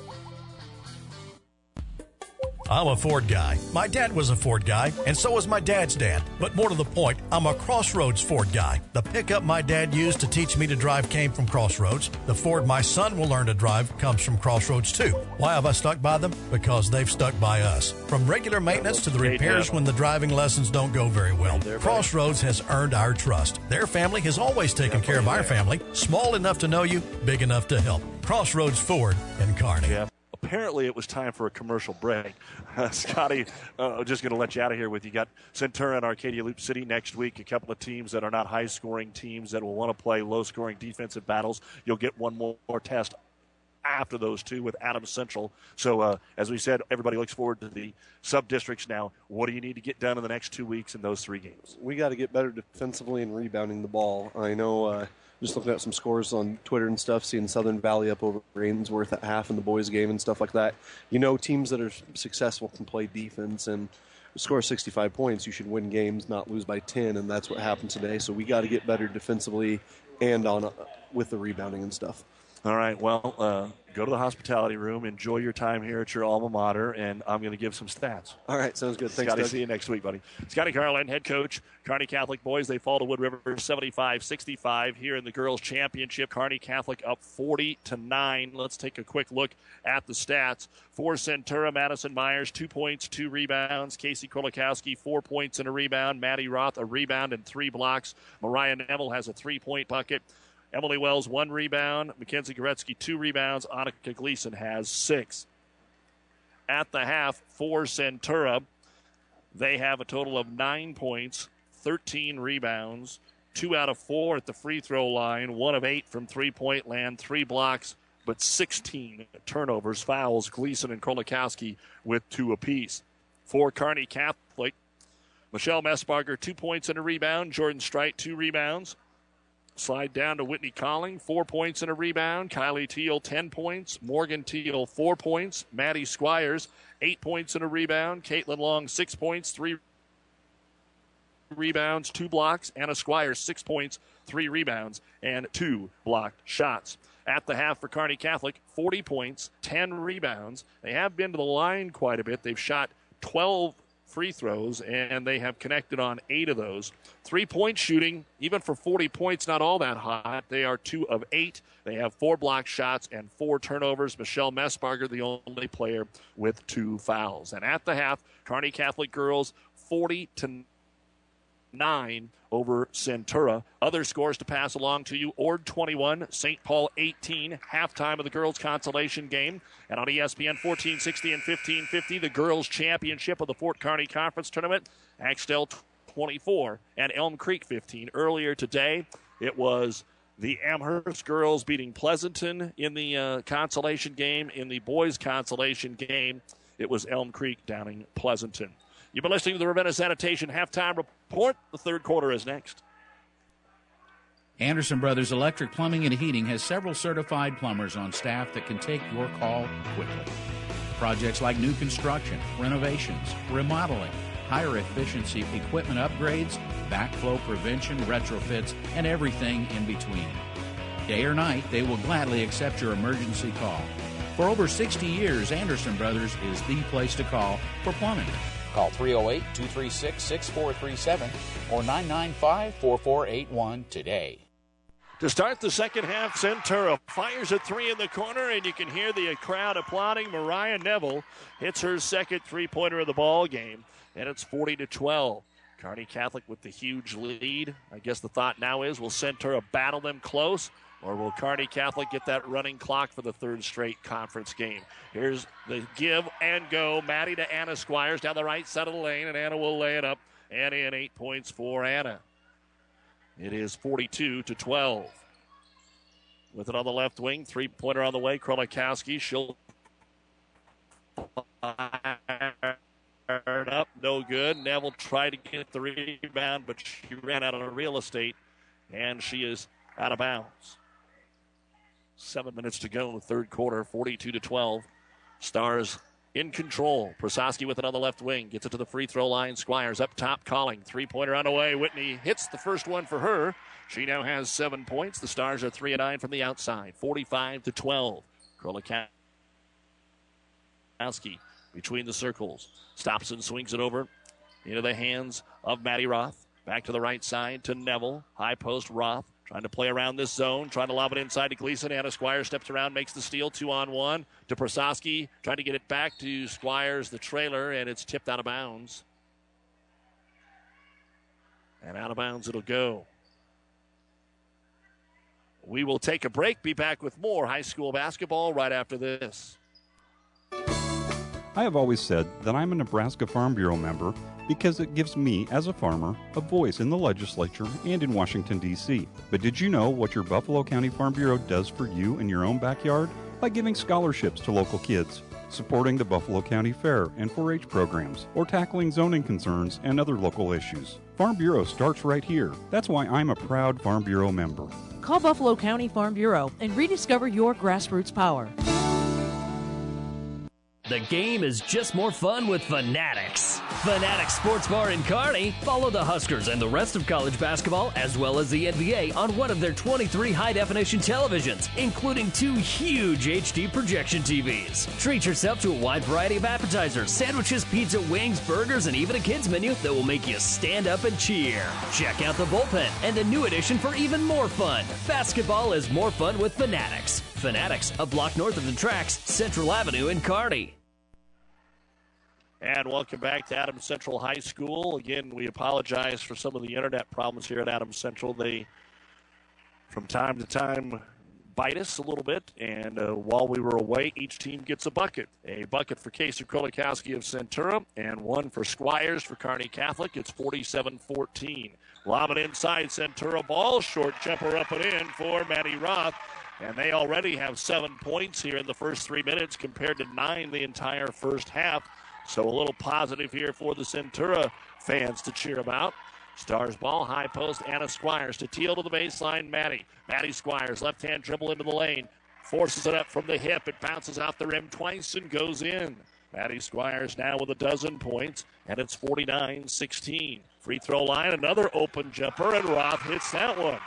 I'm a Ford guy. My dad was a Ford guy, and so was my dad's dad. But more to the point, I'm a Crossroads Ford guy. The pickup my dad used to teach me to drive came from Crossroads. The Ford my son will learn to drive comes from Crossroads too. Why have I stuck by them? Because they've stuck by us. From regular maintenance to the repairs when the driving lessons don't go very well, Crossroads has earned our trust. Their family has always taken care of our family, small enough to know you, big enough to help. Crossroads Ford in Kearney. Yeah. Apparently, it was time for a commercial break. Uh, Scotty, uh, just going to let you out of here with you. Got Centura and Arcadia Loop City next week, a couple of teams that are not high-scoring teams that will want to play low-scoring defensive battles. You'll get one more, more test after those two with Adams Central. So, uh, as we said, everybody looks forward to the sub-districts now. What do you need to get done in the next two weeks in those three games? We got to get better defensively and rebounding the ball. I know uh, just looking at some scores on Twitter and stuff, seeing Southern Valley up over Ainsworth at half in the boys' game and stuff like that. You know, teams that are successful can play defense, and score sixty-five points, you should win games, not lose by ten, and that's what happened today. So we got to get better defensively and on uh, with the rebounding and stuff. All right, well, uh, go to the hospitality room, enjoy your time here at your alma mater, and I'm going to give some stats. All right, sounds good. Thanks, Scotty, Doug. see you next week, buddy. Scotty Carlin, head coach, Kearney Catholic boys. They fall to Wood River seventy-five sixty-five here in the girls' championship. Kearney Catholic up forty to nine. Let's take a quick look at the stats. For Centura, Madison Myers, two points, two rebounds. Casey Krolikowski, four points and a rebound. Maddie Roth, a rebound and three blocks. Mariah Neville has a three-point bucket. Emily Wells, one rebound. Mackenzie Goretzky, two rebounds. Annika Gleason has six. At the half, for Centura, they have a total of nine points, thirteen rebounds, two out of four at the free throw line, one of eight from three-point land, three blocks, but sixteen turnovers, fouls. Gleason and Krolikowski with two apiece. For Kearney Catholic, Michelle Messbarger, two points and a rebound. Jordan Strite, two rebounds. Slide down to Whitney Colling, four points and a rebound. Kylie Teal, ten points. Morgan Teal, four points. Maddie Squires, eight points and a rebound. Caitlin Long, six points, three rebounds, two blocks. Anna Squires, six points, three rebounds, and two blocked shots. At the half for Kearney Catholic, forty points, ten rebounds. They have been to the line quite a bit. They've shot twelve free throws, and they have connected on eight of those. Three-point shooting, even for forty points, not all that hot. They are two of eight. They have four block shots and four turnovers. Michelle Messbarger, the only player with two fouls. And at the half, Kearney Catholic girls, forty to nine over Centura. Other scores to pass along to you. Ord twenty-one, Saint Paul eighteen, halftime of the girls' consolation game. And on E S P N fourteen sixty and fifteen fifty, the girls' championship of the Fort Kearney Conference Tournament. Axtell twenty-four and Elm Creek fifteen. Earlier today, it was the Amherst girls beating Pleasanton in the uh, consolation game. In the boys' consolation game, it was Elm Creek downing Pleasanton. You've been listening to the Ravenna Sanitation Halftime Report. The third quarter is next. Anderson Brothers Electric Plumbing and Heating has several certified plumbers on staff that can take your call quickly. Projects like new construction, renovations, remodeling, higher efficiency equipment upgrades, backflow prevention, retrofits, and everything in between. Day or night, they will gladly accept your emergency call. For over sixty years, Anderson Brothers is the place to call for plumbing. Call three oh eight, two three six, six four three seven or nine nine five, four four eight one today. To start the second half, Centura fires a three in the corner, and you can hear the crowd applauding. Mariah Neville hits her second three-pointer of the ball game, and it's forty to twelve. Kearney Catholic with the huge lead. I guess the thought now is, will Centura battle them close, or will Kearney Catholic get that running clock for the third straight conference game? Here's the give and go. Maddie to Anna Squires down the right side of the lane, and Anna will lay it up. And in eight points for Anna. It is forty-two to twelve. With it on the left wing, three-pointer on the way. Krolikowski, she'll fire up, no good. Neville tried to get the rebound, but she ran out of real estate, and she is out of bounds. Seven minutes to go in the third quarter, forty-two to twelve. Stars in control. Prososki with it on the left wing. Gets it to the free throw line. Squires up top calling. Three-pointer on the way. Whitney hits the first one for her. She now has seven points. The Stars are three and nine from the outside. forty-five to twelve. Krolikowski between the circles. Stops and swings it over into the hands of Maddie Roth. Back to the right side to Neville. High post Roth. Trying to play around this zone, trying to lob it inside to Gleason. Anna Squires steps around, makes the steal, two on one. To Prososki, trying to get it back to Squires, the trailer, and it's tipped out of bounds. And out of bounds it'll go. We will take a break, be back with more high school basketball right after this. I have always said that I'm a Nebraska Farm Bureau member because it gives me, as a farmer, a voice in the legislature and in Washington, D C But did you know what your Buffalo County Farm Bureau does for you in your own backyard? By giving scholarships to local kids, supporting the Buffalo County Fair and four H programs, or tackling zoning concerns and other local issues. Farm Bureau starts right here. That's why I'm a proud Farm Bureau member. Call Buffalo County Farm Bureau and rediscover your grassroots power. The game is just more fun with Fanatics. Fanatics Sports Bar in Kearney. Follow the Huskers and the rest of college basketball as well as the N B A on one of their twenty-three high-definition televisions, including two huge H D projection T Vs. Treat yourself to a wide variety of appetizers, sandwiches, pizza, wings, burgers, and even a kids menu that will make you stand up and cheer. Check out the bullpen and a new addition for even more fun. Basketball is more fun with Fanatics. Fanatics, a block north of the tracks, Central Avenue in Kearney. And welcome back to Adams Central High School. Again, we apologize for some of the internet problems here at Adams Central. They, from time to time, bite us a little bit. And uh, while we were away, each team gets a bucket. A bucket for Casey Krolikowski of Centura and one for Squires for Kearney Catholic. It's forty-seven fourteen. Lob it inside, Centura ball. Short jumper up and in for Maddie Roth. And they already have seven points here in the first three minutes compared to nine the entire first half. So a little positive here for the Centura fans to cheer about. Stars ball, high post, Anna Squires to Teal to the baseline, Maddie. Maddie Squires, left-hand dribble into the lane. Forces it up from the hip. It bounces out the rim twice and goes in. Maddie Squires now with a dozen points, and it's forty-nine sixteen. Free throw line, another open jumper, and Roth hits that one.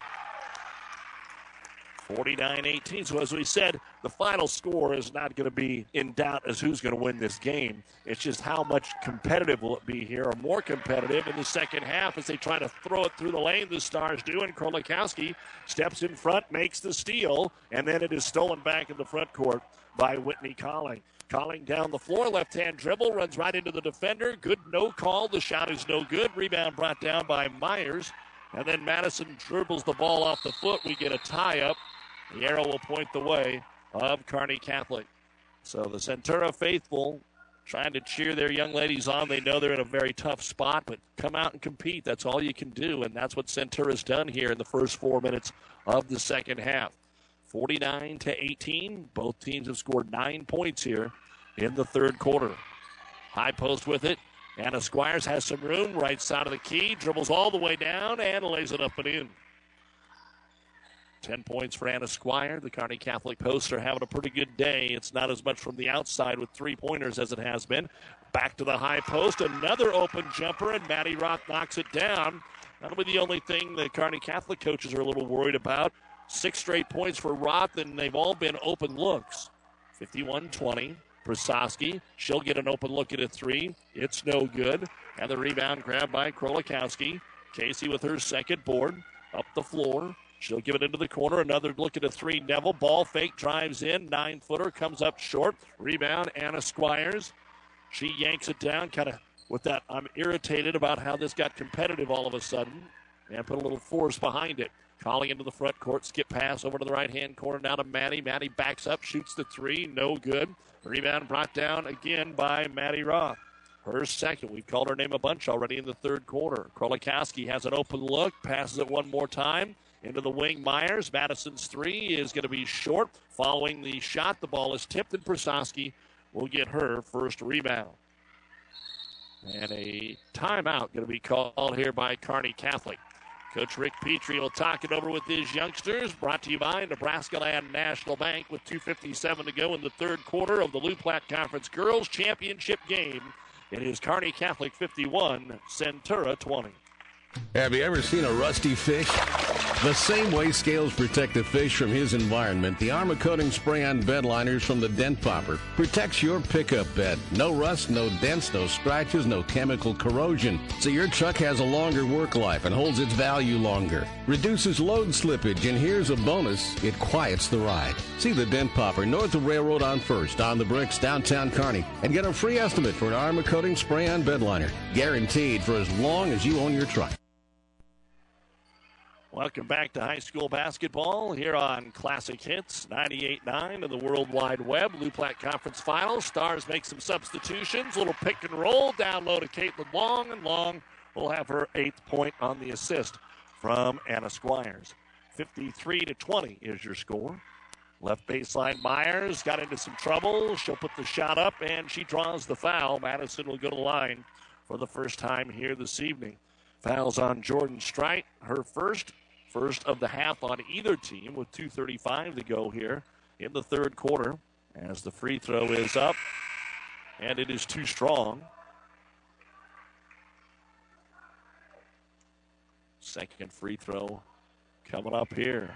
forty-nine eighteen. So as we said, the final score is not going to be in doubt as who's going to win this game. It's just how much competitive will it be here, or more competitive in the second half as they try to throw it through the lane. The Stars do, and Krolikowski steps in front, makes the steal, and then it is stolen back in the front court by Whitney Colling. Colling down the floor, left-hand dribble, runs right into the defender. Good no call. The shot is no good. Rebound brought down by Myers. And then Madison dribbles the ball off the foot. We get a tie-up. The arrow will point the way of Kearney Catholic. So the Centura faithful trying to cheer their young ladies on. They know they're in a very tough spot, but come out and compete. That's all you can do, and that's what Centura's done here in the first four minutes of the second half. forty-nine to eighteen. Both teams have scored nine points here in the third quarter. High post with it. Anna Squires has some room. Right side of the key. Dribbles all the way down and lays it up and in. Ten points for Anna Squire. The Kearney Catholic posts are having a pretty good day. It's not as much from the outside with three-pointers as it has been. Back to the high post. Another open jumper, and Maddie Roth knocks it down. That'll be the only thing the Kearney Catholic coaches are a little worried about. Six straight points for Roth, and they've all been open looks. fifty-one twenty. Prososki, she'll get an open look at a three. It's no good. And the rebound grabbed by Krolikowski. Casey with her second board. Up the floor. She'll give it into the corner. Another look at a three. Neville. Ball fake. Drives in. Nine-footer. Comes up short. Rebound. Anna Squires. She yanks it down. Kind of with that, I'm irritated about how this got competitive all of a sudden. And put a little force behind it. Calling into the front court. Skip pass over to the right-hand corner. Now to Maddie. Maddie backs up. Shoots the three. No good. Rebound brought down again by Maddie Roth. Her second. We've called her name a bunch already in the third quarter. Krolikowski has an open look. Passes it one more time. Into the wing, Myers. Madison's three is going to be short. Following the shot, the ball is tipped, and Prososki will get her first rebound. And a timeout going to be called here by Kearney Catholic. Coach Rick Petrie will talk it over with his youngsters. Brought to you by Nebraska Land National Bank with two fifty-seven to go in the third quarter of the Lou Platte Conference Girls Championship game. It is Kearney Catholic fifty-one, Centura twenty. Have you ever seen a rusty fish? The same way scales protect the fish from his environment, the Armor Coating Spray-On bed liners from the Dent Popper protects your pickup bed. No rust, no dents, no scratches, no chemical corrosion. So your truck has a longer work life and holds its value longer. Reduces load slippage, and here's a bonus, it quiets the ride. See the Dent Popper north of Railroad on First, on the Bricks, downtown Kearney, and get a free estimate for an Armor Coating Spray-On bed liner. Guaranteed for as long as you own your truck. Welcome back to high school basketball here on Classic Hits ninety-eight nine of the World Wide Web. Lou Platte Conference Finals. Stars make some substitutions. Little pick and roll. Down low to Caitlin Long, and Long will have her eighth point on the assist from Anna Squires. fifty-three to twenty is your score. Left baseline, Myers got into some trouble. She'll put the shot up, and she draws the foul. Madison will go to the line for the first time here this evening. Fouls on Jordan Strite, her first. First of the half on either team with two thirty-five to go here in the third quarter as the free throw is up. and it is too strong. Second free throw coming up here.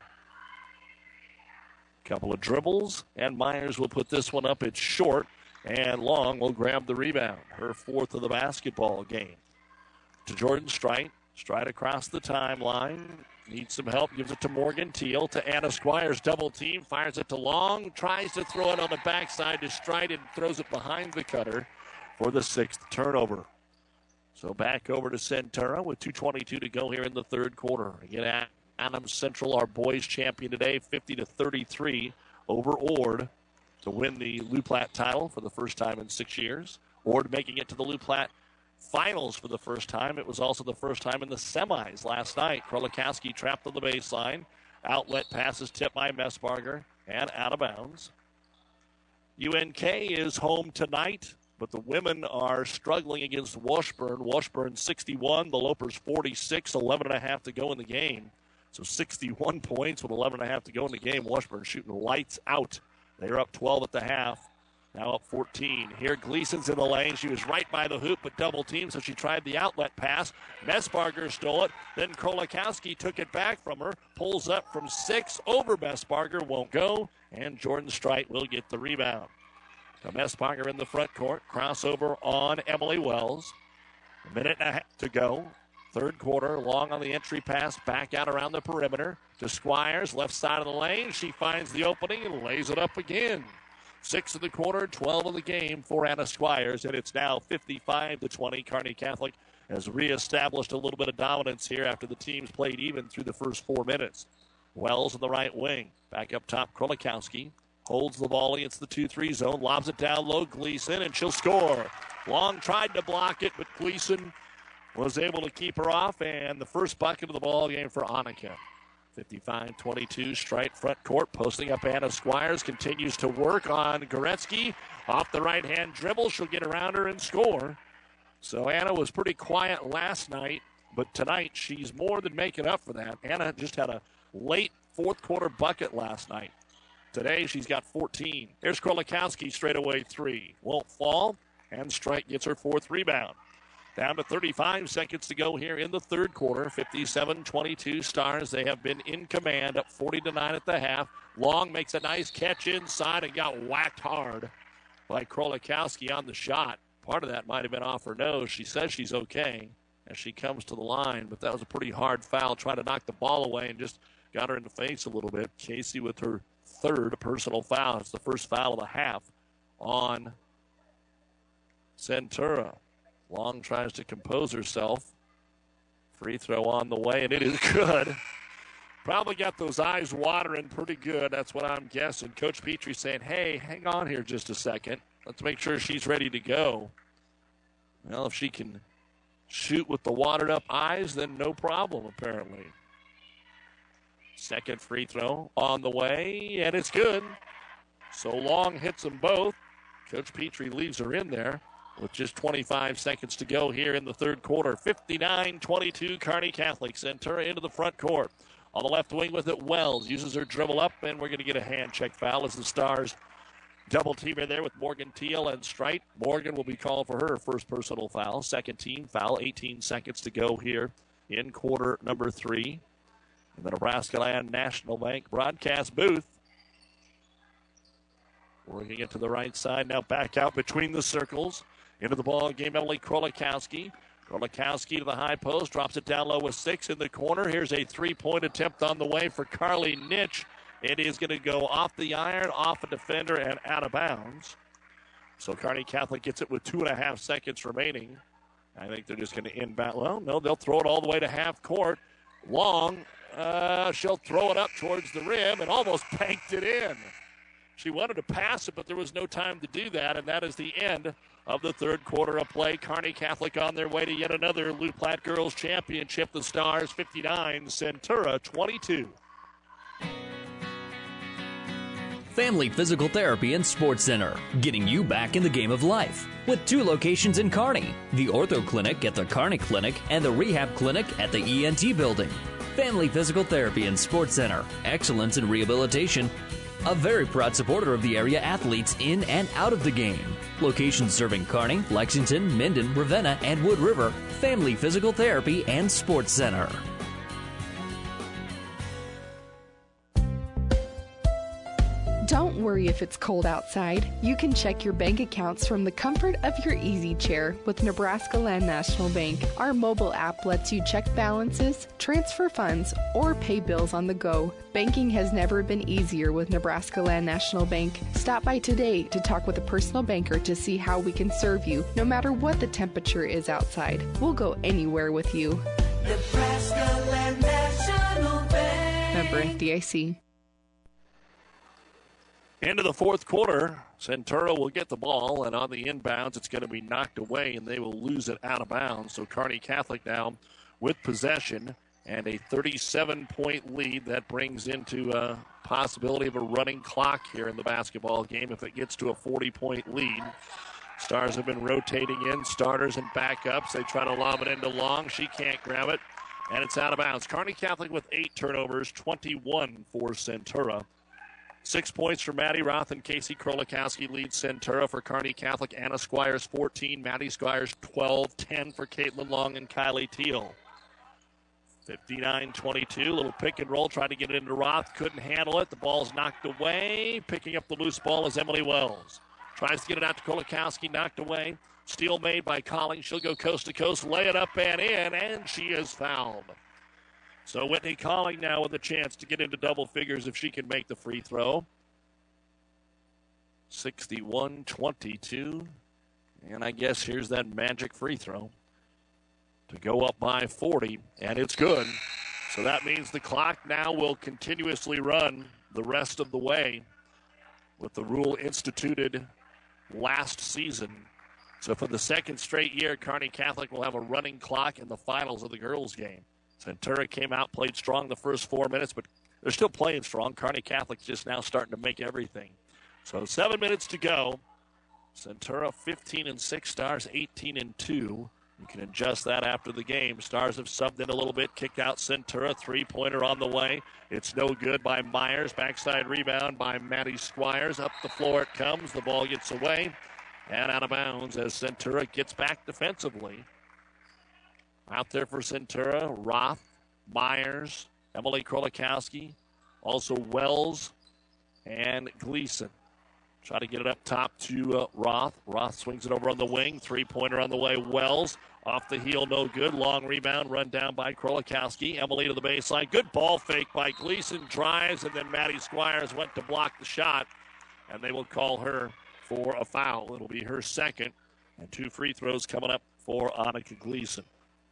Couple of dribbles, and Myers will put this one up. It's short, and Long will grab the rebound. Her fourth of the basketball game. To Jordan Strite. Strite across the timeline. Needs some help. Gives it to Morgan Teal. To Anna Squires. Double team. Fires it to Long. Tries to throw it on the backside to Strite and throws it behind the cutter for the sixth turnover. So back over to Centura with two twenty-two to go here in the third quarter. Again, Adams Central, our boys champion today, fifty to thirty-three over Ord to win the Lou Platte title for the first time in six years. Ord making it to the Lou Platte finals for the first time. It was also the first time in the semis last night. Krolikowski trapped on the baseline. Outlet passes tipped by Messbarger and out of bounds. U N K is home tonight, but the women are struggling against Washburn. Washburn sixty-one, the Lopers forty-six, eleven and a half to go in the game. So sixty-one points with eleven and a half to go in the game. Washburn shooting lights out. They're up twelve at the half. Now up fourteen. Here Gleason's in the lane. She was right by the hoop, but double teamed, so she tried the outlet pass. Messbarger stole it. Then Krolikowski took it back from her. Pulls up from six over Messbarger. Won't go. And Jordan Strite will get the rebound. So Messbarger in the front court. Crossover on Emily Wells. A minute and a half to go. Third quarter, Long on the entry pass, back out around the perimeter to Squires, left side of the lane. She finds the opening and lays it up again. Six of the quarter, twelve of the game for Anna Squires, and it's now fifty-five to twenty. Kearney Catholic has reestablished a little bit of dominance here after the teams played even through the first four minutes. Wells in the right wing, back up top, Krolikowski holds the ball against the two three zone, lobs it down low, Gleason, and she'll score. Long tried to block it, but Gleason was able to keep her off, and the first bucket of the ball game for Annika. fifty-five twenty-two, Strite front court, posting up Anna Squires, continues to work on Goretzky. Off the right-hand dribble, she'll get around her and score. So Anna was pretty quiet last night, but tonight she's more than making up for that. Anna just had a late fourth quarter bucket last night. Today she's got fourteen. Here's Krolikowski, straightaway three. Won't fall, and Strite gets her fourth rebound. Down to thirty-five seconds to go here in the third quarter. fifty-seven twenty-two Stars. They have been in command, up forty to nine at the half. Long makes a nice catch inside and got whacked hard by Krolikowski on the shot. Part of that might have been off her nose. She says she's okay as she comes to the line, but that was a pretty hard foul. Trying to knock the ball away and just got her in the face a little bit. Casey with her third personal foul. It's the first foul of the half on Centura. Long tries to compose herself. Free throw on the way, and it is good. Probably got those eyes watering pretty good. That's what I'm guessing. Coach Petrie saying, hey, hang on here just a second. Let's make sure she's ready to go. Well, if she can shoot with the watered up eyes, then no problem, apparently. Second free throw on the way, and it's good. So Long hits them both. Coach Petrie leaves her in there with just twenty-five seconds to go here in the third quarter. fifty-nine twenty-two, Kearney Catholic. Centura into the front court. On the left wing with it, Wells uses her dribble up, and we're going to get a hand check foul as the Stars double team in there with Morgan Teal and Strite. Morgan will be called for her first personal foul. Second team foul, eighteen seconds to go here in quarter number three. In the Nebraska Land National Bank broadcast booth. Working it to the right side, now back out between the circles. Into the ball game, Emily Krolikowski. Krolikowski to the high post, drops it down low with six in the corner. Here's a three-point attempt on the way for Carly Nitsch. It is going to go off the iron, off a defender, and out of bounds. So Kearney Catholic gets it with two and a half seconds remaining. I think they're just going to inbound. Well, no, they'll throw it all the way to half court. Long, uh, she'll throw it up towards the rim and almost banked it in. She wanted to pass it, but there was no time to do that, and that is the end of the third quarter of play. Kearney Catholic on their way to yet another Lou Platte Girls Championship. The Stars fifty-nine, Centura twenty-two. Family Physical Therapy and Sports Center, getting you back in the game of life. With two locations in Kearney, the Ortho Clinic at the Kearney Clinic and the Rehab Clinic at the E N T Building. Family Physical Therapy and Sports Center, excellence in rehabilitation, a very proud supporter of the area athletes in and out of the game. Locations serving Kearney, Lexington, Minden, Ravenna, and Wood River. Family Physical Therapy and Sports Center. Don't worry if it's cold outside. You can check your bank accounts from the comfort of your easy chair with Nebraska Land National Bank. Our mobile app lets you check balances, transfer funds, or pay bills on the go. Banking has never been easier with Nebraska Land National Bank. Stop by today to talk with a personal banker to see how we can serve you, no matter what the temperature is outside. We'll go anywhere with you. Nebraska Land National Bank. Member F D I C. Into the fourth quarter, Centura will get the ball, and on the inbounds, it's going to be knocked away, and they will lose it out of bounds. So Kearney Catholic now with possession and a thirty-seven point lead that brings into a possibility of a running clock here in the basketball game if it gets to a forty point lead. Stars have been rotating in, starters and backups. They try to lob it into Long. She can't grab it, and it's out of bounds. Kearney Catholic with eight turnovers, twenty-one for Centura. Six points for Maddie Roth and Casey Krolikowski lead Centura. For Kearney Catholic, Anna Squires fourteen, Maddie Squires twelve, ten for Caitlin Long and Kylie Teal. fifty-nine twenty-two, little pick and roll, tried to get it into Roth, couldn't handle it. The ball's knocked away. Picking up the loose ball is Emily Wells. Tries to get it out to Krolikowski, knocked away. Steal made by Colling. She'll go coast to coast, lay it up and in, and she is fouled. So Whitney Colling now with a chance to get into double figures if she can make the free throw. sixty-one twenty-two. And I guess here's that magic free throw to go up by forty, and it's good. So that means the clock now will continuously run the rest of the way with the rule instituted last season. So for the second straight year, Kearney Catholic will have a running clock in the finals of the girls' game. Centura came out, played strong the first four minutes, but they're still playing strong. Kearney Catholic's just now starting to make everything. So seven minutes to go. Centura fifteen and six, Stars eighteen and two. You can adjust that after the game. Stars have subbed in a little bit, kicked out Centura. Three-pointer on the way. It's no good by Myers. Backside rebound by Maddie Squires. Up the floor it comes. The ball gets away and out of bounds as Centura gets back defensively. Out there for Centura, Roth, Myers, Emily Krolikowski, also Wells and Gleason. Try to get it up top to uh, Roth. Roth swings it over on the wing. Three-pointer on the way. Wells off the heel, no good. Long rebound, run down by Krolikowski. Emily to the baseline. Good ball fake by Gleason. Drives, and then Maddie Squires went to block the shot, and they will call her for a foul. It'll be her second, and two free throws coming up for Annika Gleason.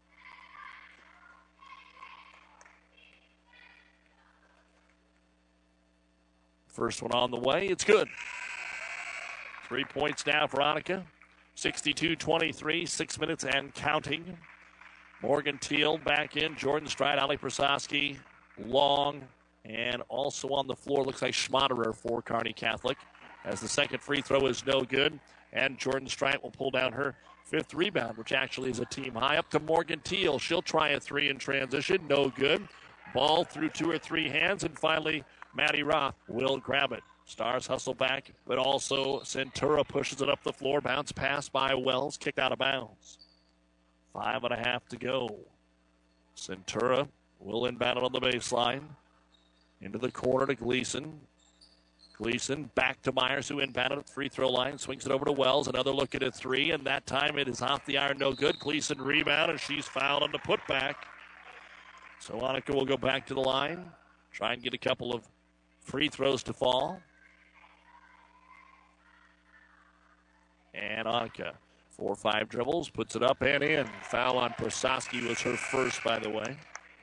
First one on the way. It's good. Three points now for Annika. sixty-two twenty-three, six minutes and counting. Morgan Teal back in. Jordan Stride, Ali Prasowski, Long, and also on the floor looks like Schmaderer for Kearney Catholic as the second free throw is no good. And Jordan Stride will pull down her fifth rebound, which actually is a team high. Up to Morgan Teal. She'll try a three in transition. No good. Ball through two or three hands, and finally Maddie Roth will grab it. Stars hustle back, but also Centura pushes it up the floor. Bounce pass by Wells, kicked out of bounds. Five and a half to go. Centura will inbound it on the baseline. Into the corner to Gleason. Gleason back to Myers, who inbounded at the free throw line. Swings it over to Wells. Another look at a three, and that time it is off the iron, no good. Gleason rebound, and she's fouled on the putback. So Annika will go back to the line. Try and get a couple of free throws to fall. And Annika, four or five dribbles, puts it up and in. Foul on Prasowski was her first, by the way.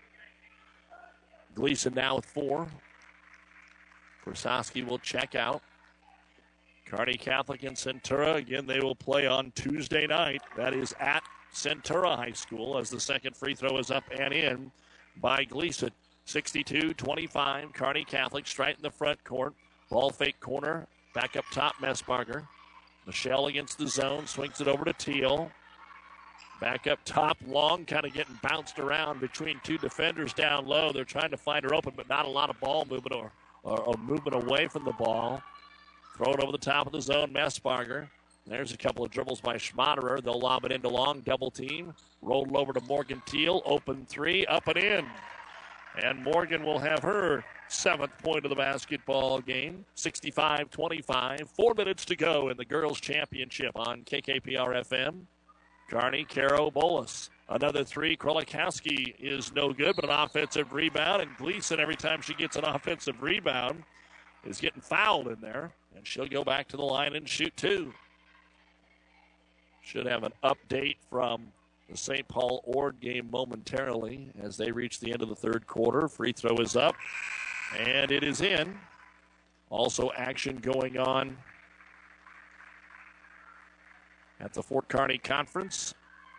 Gleason now with four. Prasowski will check out. Kearney Catholic and Centura, again, they will play on Tuesday night. That is at Centura High School as the second free throw is up and in by Gleason. sixty-two twenty-five, Kearney Catholic straight in the front court. Ball fake corner, back up top, Messbarger. Michelle against the zone, swings it over to Teal. Back up top, Long kind of getting bounced around between two defenders down low. They're trying to find her open, but not a lot of ball movement or, or, or movement away from the ball. Throw it over the top of the zone, Messbarger. There's a couple of dribbles by Schmaderer. They'll lob it into long, double team. Rolled over to Morgan Teal. Open three, up and in. And Morgan will have her seventh point of the basketball game. sixty-five twenty-five. Four minutes to go in the girls' championship on K K P R F M. Kearney, Caro, Bolus. Another three. Krolikowski is no good, but an offensive rebound. And Gleason, every time she gets an offensive rebound, is getting fouled in there. And she'll go back to the line and shoot two. Should have an update from the Saint Paul Ord game momentarily as they reach the end of the third quarter. Free throw is up, and it is in. Also action going on at the Fort Kearney Conference.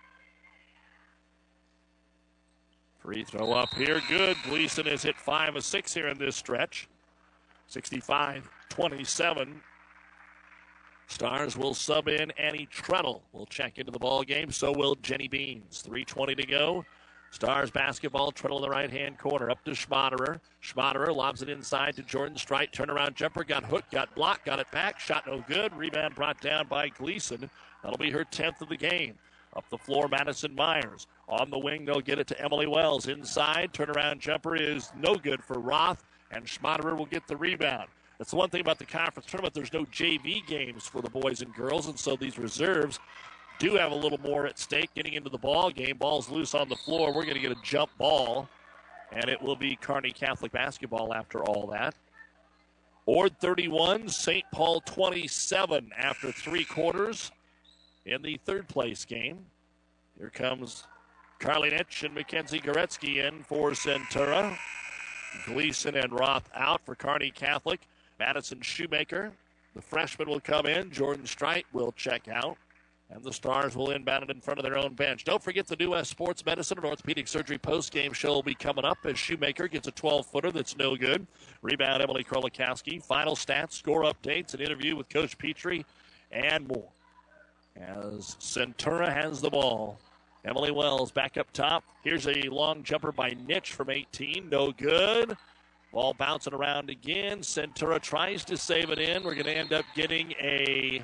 Free throw up here, good. Gleason has hit five of six here in this stretch. sixty-five twenty-seven. Stars will sub in. Annie Treadle will check into the ball game. So will Jenny Beans. three twenty to go. Stars basketball. Treadle in the right-hand corner. Up to Schmaderer. Schmaderer lobs it inside to Jordan Strite. Turnaround jumper. Got hooked. Got blocked. Got it back. Shot no good. Rebound brought down by Gleason. That'll be her tenth of the game. Up the floor, Madison Myers. On the wing, they'll get it to Emily Wells. Inside. Turnaround jumper is no good for Roth. And Schmaderer will get the rebound. That's the one thing about the conference tournament. There's no J V games for the boys and girls, and so these reserves do have a little more at stake getting into the ball game. Ball's loose on the floor. We're going to get a jump ball, and it will be Kearney Catholic basketball after all that. Ord thirty-one, Saint Paul twenty-seven after three quarters in the third place game. Here comes Carly Nitch and Mackenzie Goretzky in for Centura. Gleason and Roth out for Kearney Catholic. Madison Shoemaker, the freshman, will come in. Jordan Strite will check out. And the Stars will inbound it in front of their own bench. Don't forget the New West Sports Medicine and Orthopedic Surgery postgame show will be coming up as Shoemaker gets a twelve-footer that's no good. Rebound, Emily Krolikowski. Final stats, score updates, an interview with Coach Petrie, and more. As Centura has the ball. Emily Wells back up top. Here's a long jumper by Nitch from eighteen. No good. Ball bouncing around again. Centura tries to save it in. We're going to end up getting a...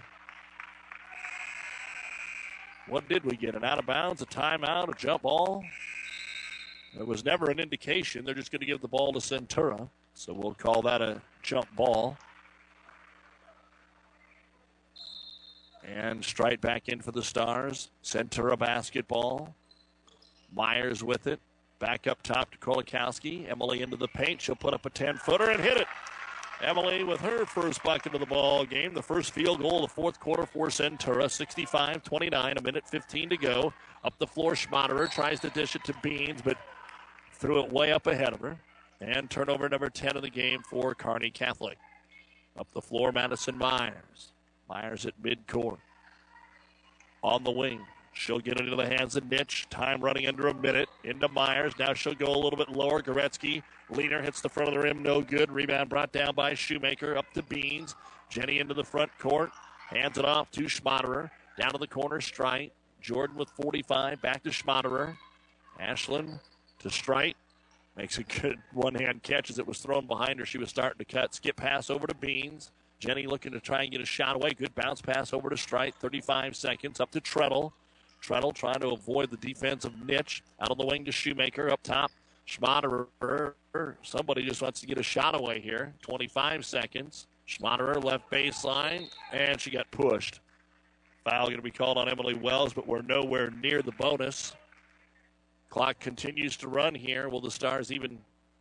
What did we get? An out of bounds, a timeout, a jump ball? There was never an indication. They're just going to give the ball to Centura. So we'll call that a jump ball. And Strite back in for the Stars. Centura basketball. Myers with it. Back up top to Krolikowski. Emily into the paint. She'll put up a ten-footer and hit it. Emily with her first bucket of the ball game. The first field goal of the fourth quarter for Centura. sixty-five twenty-nine, a minute fifteen to go. Up the floor, Schmaderer tries to dish it to Beans, but threw it way up ahead of her. And turnover number ten of the game for Kearney Catholic. Up the floor, Madison Myers. Myers at midcourt. On the wing. She'll get it into the hands of Nitch. Time running under a minute. Into Myers. Now she'll go a little bit lower. Goretzky. Leaner hits the front of the rim. No good. Rebound brought down by Shoemaker. Up to Beans. Jenny into the front court. Hands it off to Schmaderer. Down to the corner. Strite. Jordan with forty-five. Back to Schmaderer. Ashlyn to Strite. Makes a good one-hand catch as it was thrown behind her. She was starting to cut. Skip pass over to Beans. Jenny looking to try and get a shot away. Good bounce pass over to Strite. thirty-five seconds. Up to Treadle. Treadle trying to avoid the defense of Nitch. Out on the wing to Shoemaker. Up top, Schmaderer. Somebody just wants to get a shot away here. twenty-five seconds. Schmaderer left baseline, and she got pushed. Foul going to be called on Emily Wells, but we're nowhere near the bonus. Clock continues to run here. Will the Stars even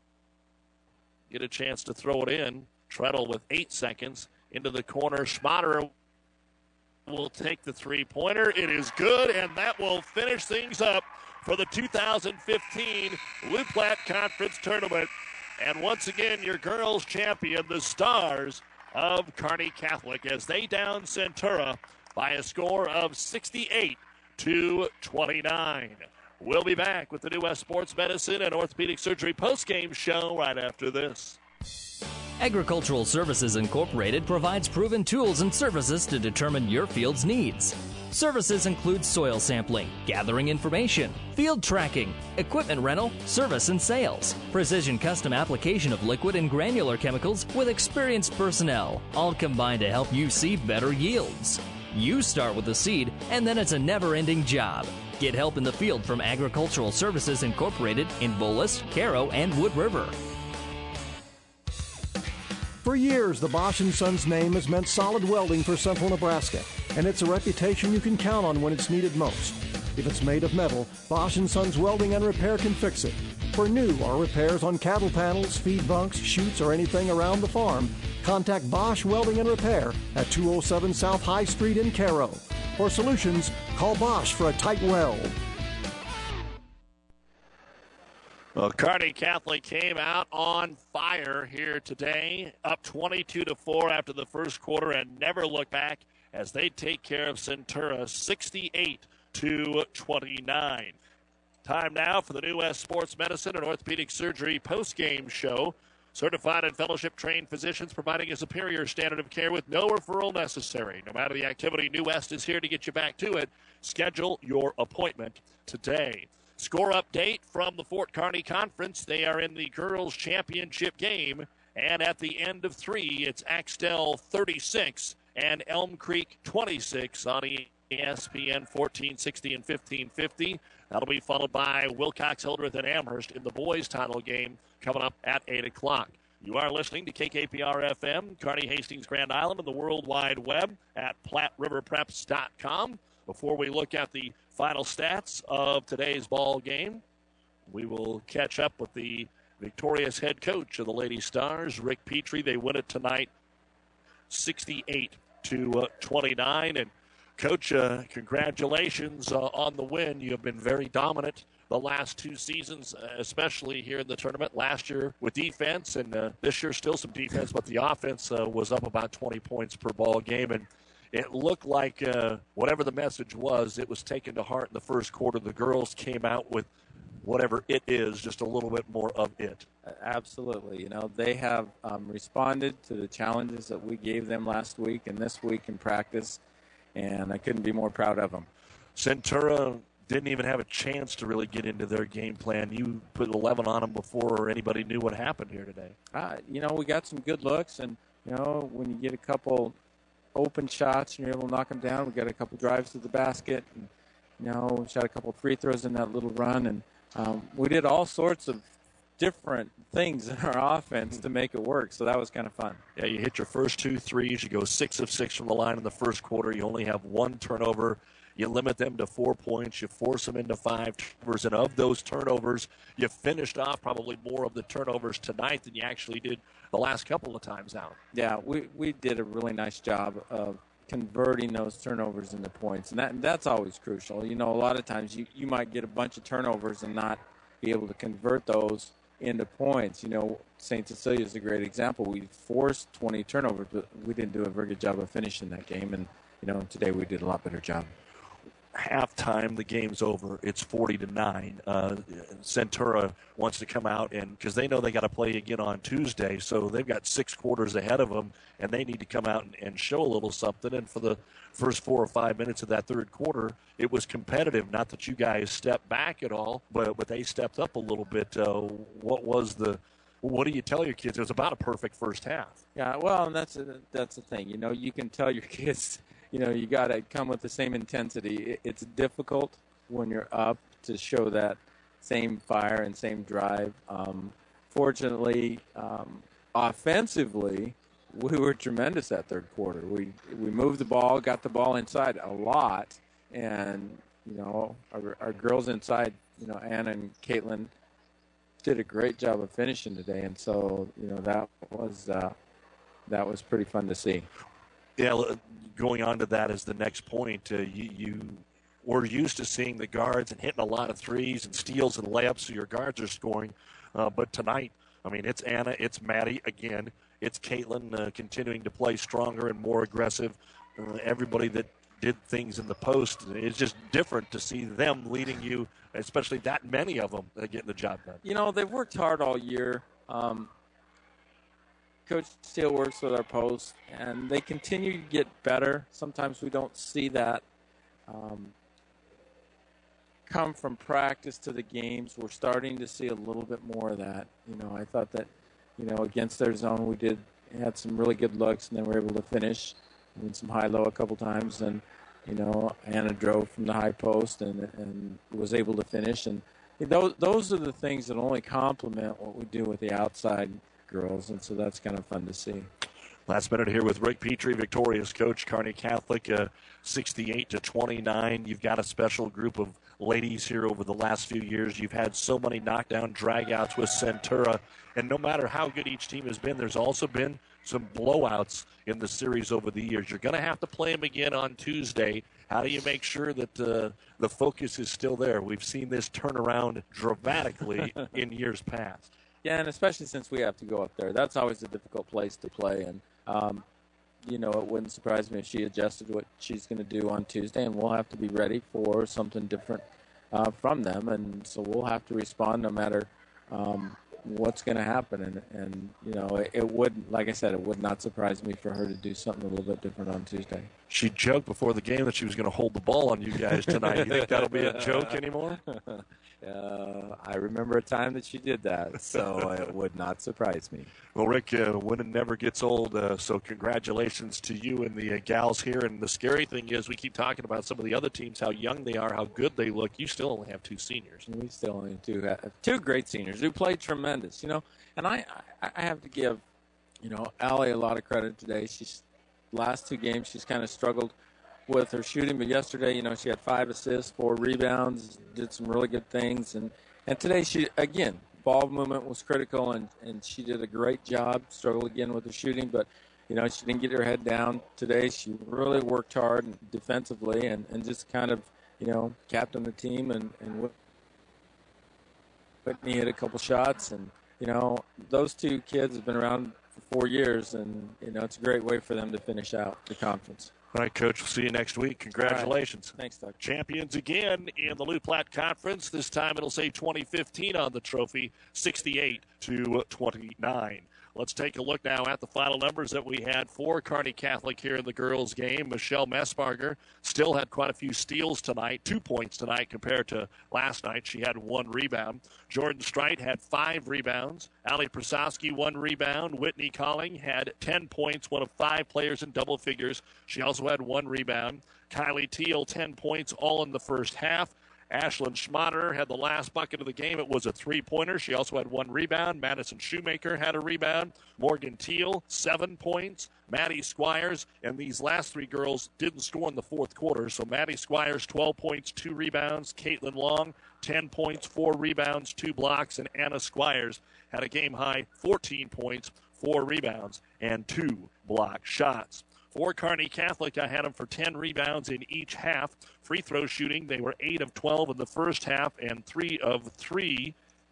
get a chance to throw it in? Treadle with eight seconds. Into the corner. Schmaderer will take the three-pointer. It is good, and that will finish things up for the two thousand fifteen Loup Platte Conference Tournament. And once again, your girls champion, the Stars of Kearney Catholic, as they down Centura by a score of sixty-eight to twenty-nine. We'll be back with the New West Sports Medicine and Orthopedic Surgery postgame show right after this. Agricultural Services Incorporated provides proven tools and services to determine your field's needs. Services include soil sampling, gathering information, field tracking, equipment rental, service and sales, precision custom application of liquid and granular chemicals with experienced personnel, all combined to help you see better yields. You start with the seed, and then it's a never-ending job. Get help in the field from Agricultural Services Incorporated in Bullis, Caro, and Wood River. For years, the Bosch and Sons name has meant solid welding for central Nebraska, and it's a reputation you can count on when it's needed most. If it's made of metal, Bosch and Sons Welding and Repair can fix it. For new or repairs on cattle panels, feed bunks, chutes, or anything around the farm, contact Bosch Welding and Repair at two oh seven South High Street in Caro. For solutions, call Bosch for a tight weld. Well, Kearney Catholic came out on fire here today, up twenty-two to four after the first quarter, and never look back as they take care of Centura sixty-eight to twenty-nine. Time now for the New West Sports Medicine and Orthopedic Surgery post-game show. Certified and fellowship-trained physicians providing a superior standard of care with no referral necessary. No matter the activity, New West is here to get you back to it. Schedule your appointment today. Score update from the Fort Kearney Conference. They are in the girls' championship game. And at the end of three, it's Axtell thirty-six and Elm Creek twenty-six on E S P N fourteen sixty and fifteen fifty. That'll be followed by Wilcox, Hildreth, and Amherst in the boys' title game coming up at eight o'clock. You are listening to K K P R F M, Kearney, Hastings, Grand Island, and the World Wide Web at Platte River Preps dot com. Before we look at the final stats of today's ball game, we will catch up with the victorious head coach of the Lady Stars, Rick Petrie. They win it tonight sixty-eight to twenty-nine. And Coach, uh, congratulations uh, on the win. You have been very dominant the last two seasons, especially here in the tournament. Last year with defense, and uh, this year still some defense, but the offense uh, was up about twenty points per ball game. And it looked like uh, whatever the message was, it was taken to heart in the first quarter. The girls came out with whatever it is, just a little bit more of it. Absolutely. You know, they have um, responded to the challenges that we gave them last week and this week in practice, and I couldn't be more proud of them. Centura didn't even have a chance to really get into their game plan. You put eleven on them before anybody knew what happened here today. Uh, you know, we got some good looks, and, you know, when you get a couple open shots and you're able to knock them down, we got a couple drives to the basket, and, you know, shot a couple free throws in that little run, and um, we did all sorts of different things in our offense to make it work, so that was kind of fun. Yeah, you hit your first two threes. You go six of six from the line in the first quarter. You only have one turnover. You limit them to four points. You force them into five turnovers, and of those turnovers, you finished off probably more of the turnovers tonight than you actually did the last couple of times out. Yeah, we, we did a really nice job of converting those turnovers into points, and that that's always crucial. You know, a lot of times you, you might get a bunch of turnovers and not be able to convert those into points. You know, Saint Cecilia is a great example. We forced twenty turnovers, but we didn't do a very good job of finishing that game, and, you know, today we did a lot better job. Halftime, the game's over. It's forty to nine. Uh, Centura wants to come out, and because they know they got to play again on Tuesday, so they've got six quarters ahead of them, and they need to come out and, and show a little something. And for the first four or five minutes of that third quarter, it was competitive. Not that you guys stepped back at all, but but they stepped up a little bit. Uh, what was the What do you tell your kids? It was about a perfect first half. Yeah, well, and that's a, that's the thing. You know, you can tell your kids, you know, you got to come with the same intensity. It's difficult when you're up to show that same fire and same drive. Um, fortunately, um, offensively, we were tremendous that third quarter. We we moved the ball, got the ball inside a lot, and, you know, our, our girls inside, you know, Anna and Caitlin did a great job of finishing today, and so, you know, that was uh, that was pretty fun to see. Yeah, going on to that is the next point. Uh, you, you were used to seeing the guards and hitting a lot of threes and steals and layups, so your guards are scoring. Uh, but tonight, I mean, it's Anna, it's Maddie again, it's Caitlin uh, continuing to play stronger and more aggressive. Uh, everybody that did things in the post, it's just different to see them leading you, especially that many of them uh, getting the job done. You know, they've worked hard all year. Um, Coach Steele works with our post, and they continue to get better. Sometimes we don't see that um, come from practice to the games. We're starting to see a little bit more of that. You know, I thought that, you know, against their zone we did had some really good looks, and then we were able to finish. in some high-low a couple times, and you know, Anna drove from the high post and and was able to finish. And those those are the things that only complement what we do with the outside girls, and so that's kind of fun to see. Last minute here with Rick Petrie, victorious coach, Kearney Catholic, uh, sixty-eight to twenty-nine. You've got a special group of ladies here over the last few years. You've had so many knockdown dragouts with Centura, and no matter how good each team has been, there's also been some blowouts in the series over the years. You're going to have to play them again on Tuesday. How do you make sure that uh, the focus is still there? We've seen this turn around dramatically in years past. Yeah, and especially since we have to go up there. That's always a difficult place to play. And, um, you know, it wouldn't surprise me if she adjusted what she's going to do on Tuesday, and we'll have to be ready for something different uh, from them. And so we'll have to respond no matter um, what's going to happen. And, and you know, it, it would, like I said, it would not surprise me for her to do something a little bit different on Tuesday. She joked before the game that she was going to hold the ball on you guys tonight. You think that'll be a joke anymore? Uh, I remember a time that she did that, so it would not surprise me. Well, Rick, uh, winning never gets old, uh, so congratulations to you and the uh, gals here. And the scary thing is we keep talking about some of the other teams, how young they are, how good they look. You still only have two seniors. We still only two have two great seniors who played tremendous, you know. And I, I, I have to give, you know, Allie a lot of credit today. She's last two games she's kind of struggled with her shooting, but yesterday, you know, she had five assists, four rebounds, did some really good things, and, and today she, again, ball movement was critical, and, and she did a great job, struggled again with her shooting, but, you know, she didn't get her head down today. She really worked hard defensively and, and just kind of, you know, captained the team, and, and Whitney hit a couple shots, and, you know, those two kids have been around for four years, and, you know, it's a great way for them to finish out the conference. All right, Coach, we'll see you next week. Congratulations. Right. Thanks, Doug. Champions again in the Lou Platte Conference. This time it'll say twenty fifteen on the trophy, sixty-eight to twenty-nine. Let's take a look now at the final numbers that we had for Kearney Catholic here in the girls' game. Michelle Messbarger still had quite a few steals tonight, two points tonight compared to last night. She had one rebound. Jordan Strite had five rebounds. Allie Prasowski, one rebound. Whitney Colling had ten points, one of five players in double figures. She also had one rebound. Kylie Teal, ten points, all in the first half. Ashlyn Schmatter had the last bucket of the game. It was a three-pointer. She also had one rebound. Madison Shoemaker had a rebound. Morgan Teal, seven points. Maddie Squires, and these last three girls didn't score in the fourth quarter. So Maddie Squires, twelve points, two rebounds. Caitlin Long, ten points, four rebounds, two blocks. And Anna Squires had a game-high fourteen points, four rebounds, and two block shots. For Kearney Catholic, I had them for ten rebounds in each half. Free throw shooting, they were eight of twelve in the first half and three of three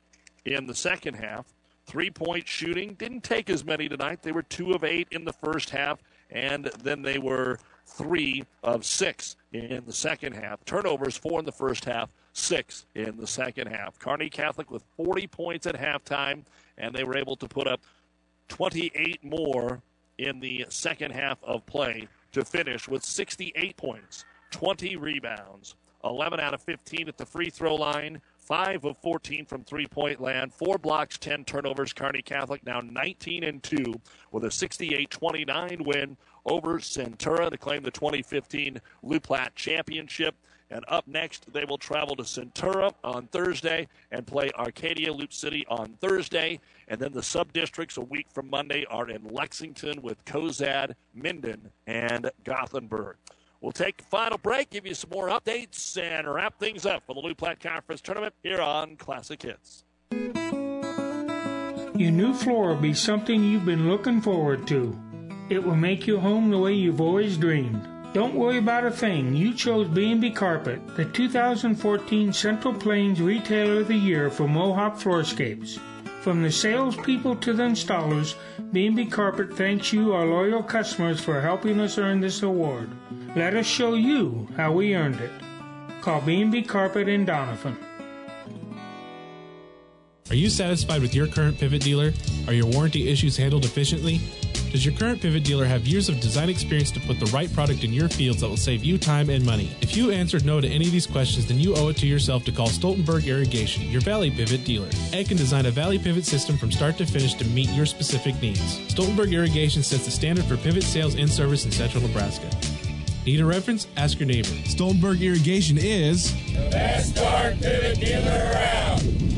in the second half. Three-point shooting, didn't take as many tonight. They were two of eight in the first half, and then they were three of six in the second half. Turnovers, four in the first half, six in the second half. Kearney Catholic with forty points at halftime, and they were able to put up twenty-eight more in the second half of play to finish with sixty-eight points, twenty rebounds, eleven out of fifteen at the free throw line, five of fourteen from three-point land, four blocks, ten turnovers. Kearney Catholic now nineteen and two with a sixty-eight twenty-nine win over Centura to claim the twenty fifteen Lou Platte Championship. And up next, they will travel to Centura on Thursday and play Arcadia Loop City on Thursday. And then the sub-districts a week from Monday are in Lexington with Cozad, Minden, and Gothenburg. We'll take a final break, give you some more updates, and wrap things up for the Lou Platte Conference Tournament here on Classic Hits. Your new floor will be something you've been looking forward to. It will make your home the way you've always dreamed. Don't worry about a thing. You chose B and B Carpet, the two thousand fourteen Central Plains Retailer of the Year for Mohawk Floorscapes. From the salespeople to the installers, B and B Carpet thanks you, our loyal customers, for helping us earn this award. Let us show you how we earned it. Call B and B Carpet in Donovan. Are you satisfied with your current pivot dealer? Are your warranty issues handled efficiently? Does your current pivot dealer have years of design experience to put the right product in your fields that will save you time and money? If you answered no to any of these questions, then you owe it to yourself to call Stoltenberg Irrigation, your Valley Pivot dealer. Ed can design a Valley Pivot system from start to finish to meet your specific needs. Stoltenberg Irrigation sets the standard for pivot sales and service in central Nebraska. Need a reference? Ask your neighbor. Stoltenberg Irrigation is the best dark pivot dealer around.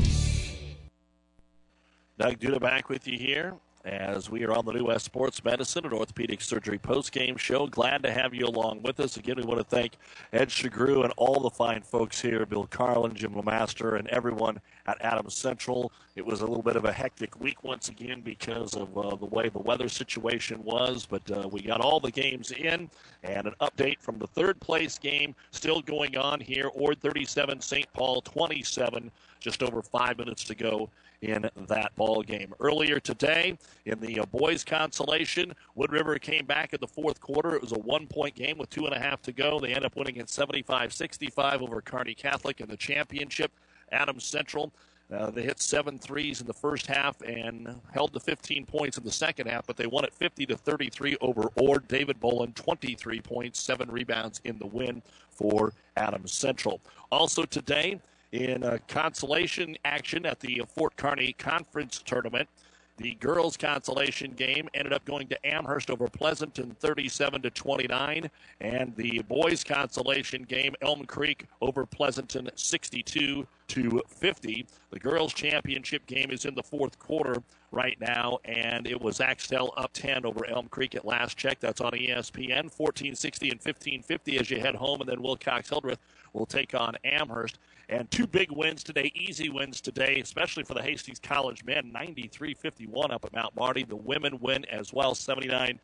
Doug Duda back with you here as we are on the New West Sports Medicine and Orthopedic Surgery post-game show. Glad to have you along with us. Again, we want to thank Ed Shagru and all the fine folks here, Bill Carlin, Jim LeMaster, and everyone at Adams Central. It was a little bit of a hectic week once again because of uh, the way the weather situation was, but uh, we got all the games in, and an update from the third place game still going on here. Ord thirty-seven, Saint Paul twenty-seven, just over five minutes to go in that ball game. Earlier today, in the uh, boys' consolation, Wood River came back in the fourth quarter. It was a one-point game with two and a half to go. They ended up winning at seventy-five sixty-five over Kearney Catholic in the championship. Adams Central, uh, they hit seven threes in the first half and held to fifteen points in the second half, but they won at fifty to thirty-three over Ord. David Bolin, twenty-three points, seven rebounds in the win for Adams Central. Also today, in uh, consolation action at the Fort Kearney Conference Tournament, the girls' consolation game ended up going to Amherst over Pleasanton thirty-seven to twenty-nine, and the boys' consolation game, Elm Creek over Pleasanton sixty-two to fifty. The girls' championship game is in the fourth quarter right now, and it was Axtell up ten over Elm Creek at last check. That's on E S P N, fourteen sixty and fifteen fifty as you head home, and then Wilcox-Hildreth will take on Amherst. And two big wins today, easy wins today, especially for the Hastings College men, ninety-three fifty-one up at Mount Marty. The women win as well, seventy-nine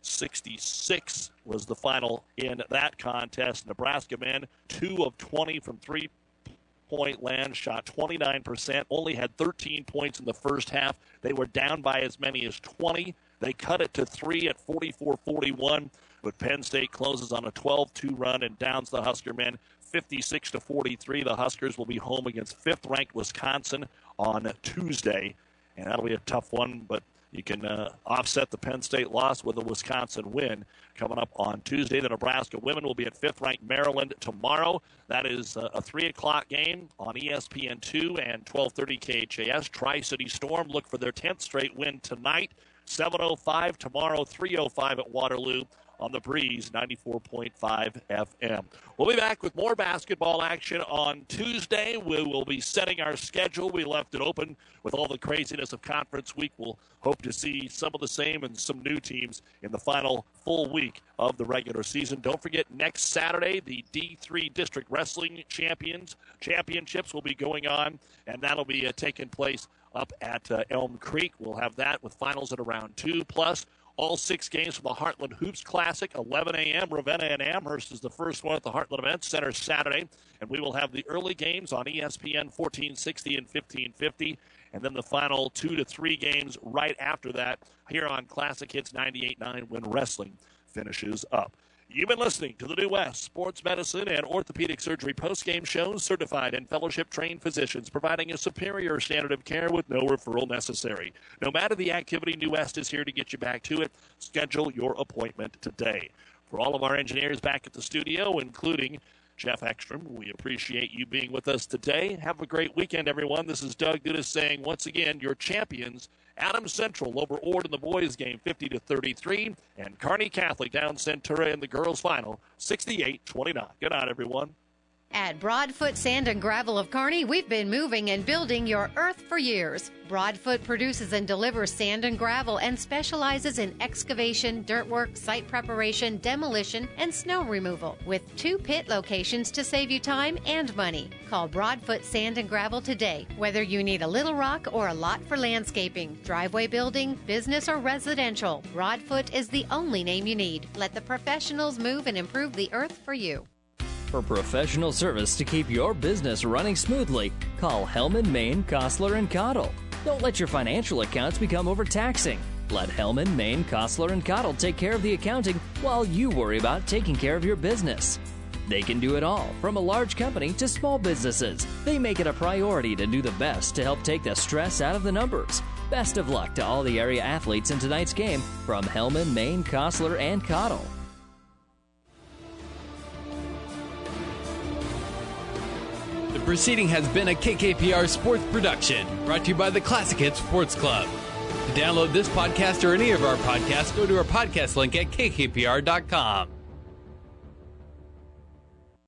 sixty-six was the final in that contest. Nebraska men, two of twenty from three-point land, shot twenty-nine percent, only had thirteen points in the first half. They were down by as many as twenty. They cut it to three at forty-four forty-one, but Penn State closes on a twelve two run and downs the Husker men fifty-six to forty-three. The Huskers will be home against fifth-ranked Wisconsin on Tuesday, and that'll be a tough one, but you can uh, offset the Penn State loss with a Wisconsin win coming up on Tuesday. The Nebraska women will be at fifth-ranked Maryland tomorrow. That is a, a three o'clock game on E S P N two and twelve thirty K H A S. Tri-City Storm look for their tenth straight win tonight. seven oh five tomorrow, three oh five at Waterloo on the Breeze, ninety-four point five F M. We'll be back with more basketball action on Tuesday. We will be setting our schedule. We left it open with all the craziness of conference week. We'll hope to see some of the same and some new teams in the final full week of the regular season. Don't forget, next Saturday, the D three District Wrestling Champions Championships will be going on, and that'll be uh, taking place up at uh, Elm Creek. We'll have that with finals at around two, plus all six games from the Heartland Hoops Classic, eleven a.m. Ravenna and Amherst is the first one at the Heartland Events Center Saturday. And we will have the early games on E S P N fourteen sixty and fifteen fifty. And then the final two to three games right after that here on Classic Hits ninety-eight point nine when wrestling finishes up. You've been listening to the New West Sports Medicine and Orthopedic Surgery postgame shows, certified and fellowship-trained physicians providing a superior standard of care with no referral necessary. No matter the activity, New West is here to get you back to it. Schedule your appointment today. For all of our engineers back at the studio, including Jeff Ekstrom, we appreciate you being with us today. Have a great weekend, everyone. This is Doug Duda saying, once again, your champions, Adams Central over Ord in the boys' game, fifty to thirty-three, and Kearney Catholic down Centura in the girls' final, sixty-eight twenty-nine. Good night, everyone. At Broadfoot Sand and Gravel of Kearney, we've been moving and building your earth for years. Broadfoot produces and delivers sand and gravel and specializes in excavation, dirt work, site preparation, demolition, and snow removal, with two pit locations to save you time and money. Call Broadfoot Sand and Gravel today. Whether you need a little rock or a lot for landscaping, driveway building, business, or residential, Broadfoot is the only name you need. Let the professionals move and improve the earth for you. For professional service to keep your business running smoothly, call Hellman, Maine, Kostler, and Cottle. Don't let your financial accounts become overtaxing. Let Hellman, Maine, Kostler, and Cottle take care of the accounting while you worry about taking care of your business. They can do it all, from a large company to small businesses. They make it a priority to do the best to help take the stress out of the numbers. Best of luck to all the area athletes in tonight's game from Hellman, Maine, Kostler, and Cottle. The proceeding has been a K K P R sports production, brought to you by the Classic Hits Sports Club. To download this podcast or any of our podcasts, go to our podcast link at K K P R dot com.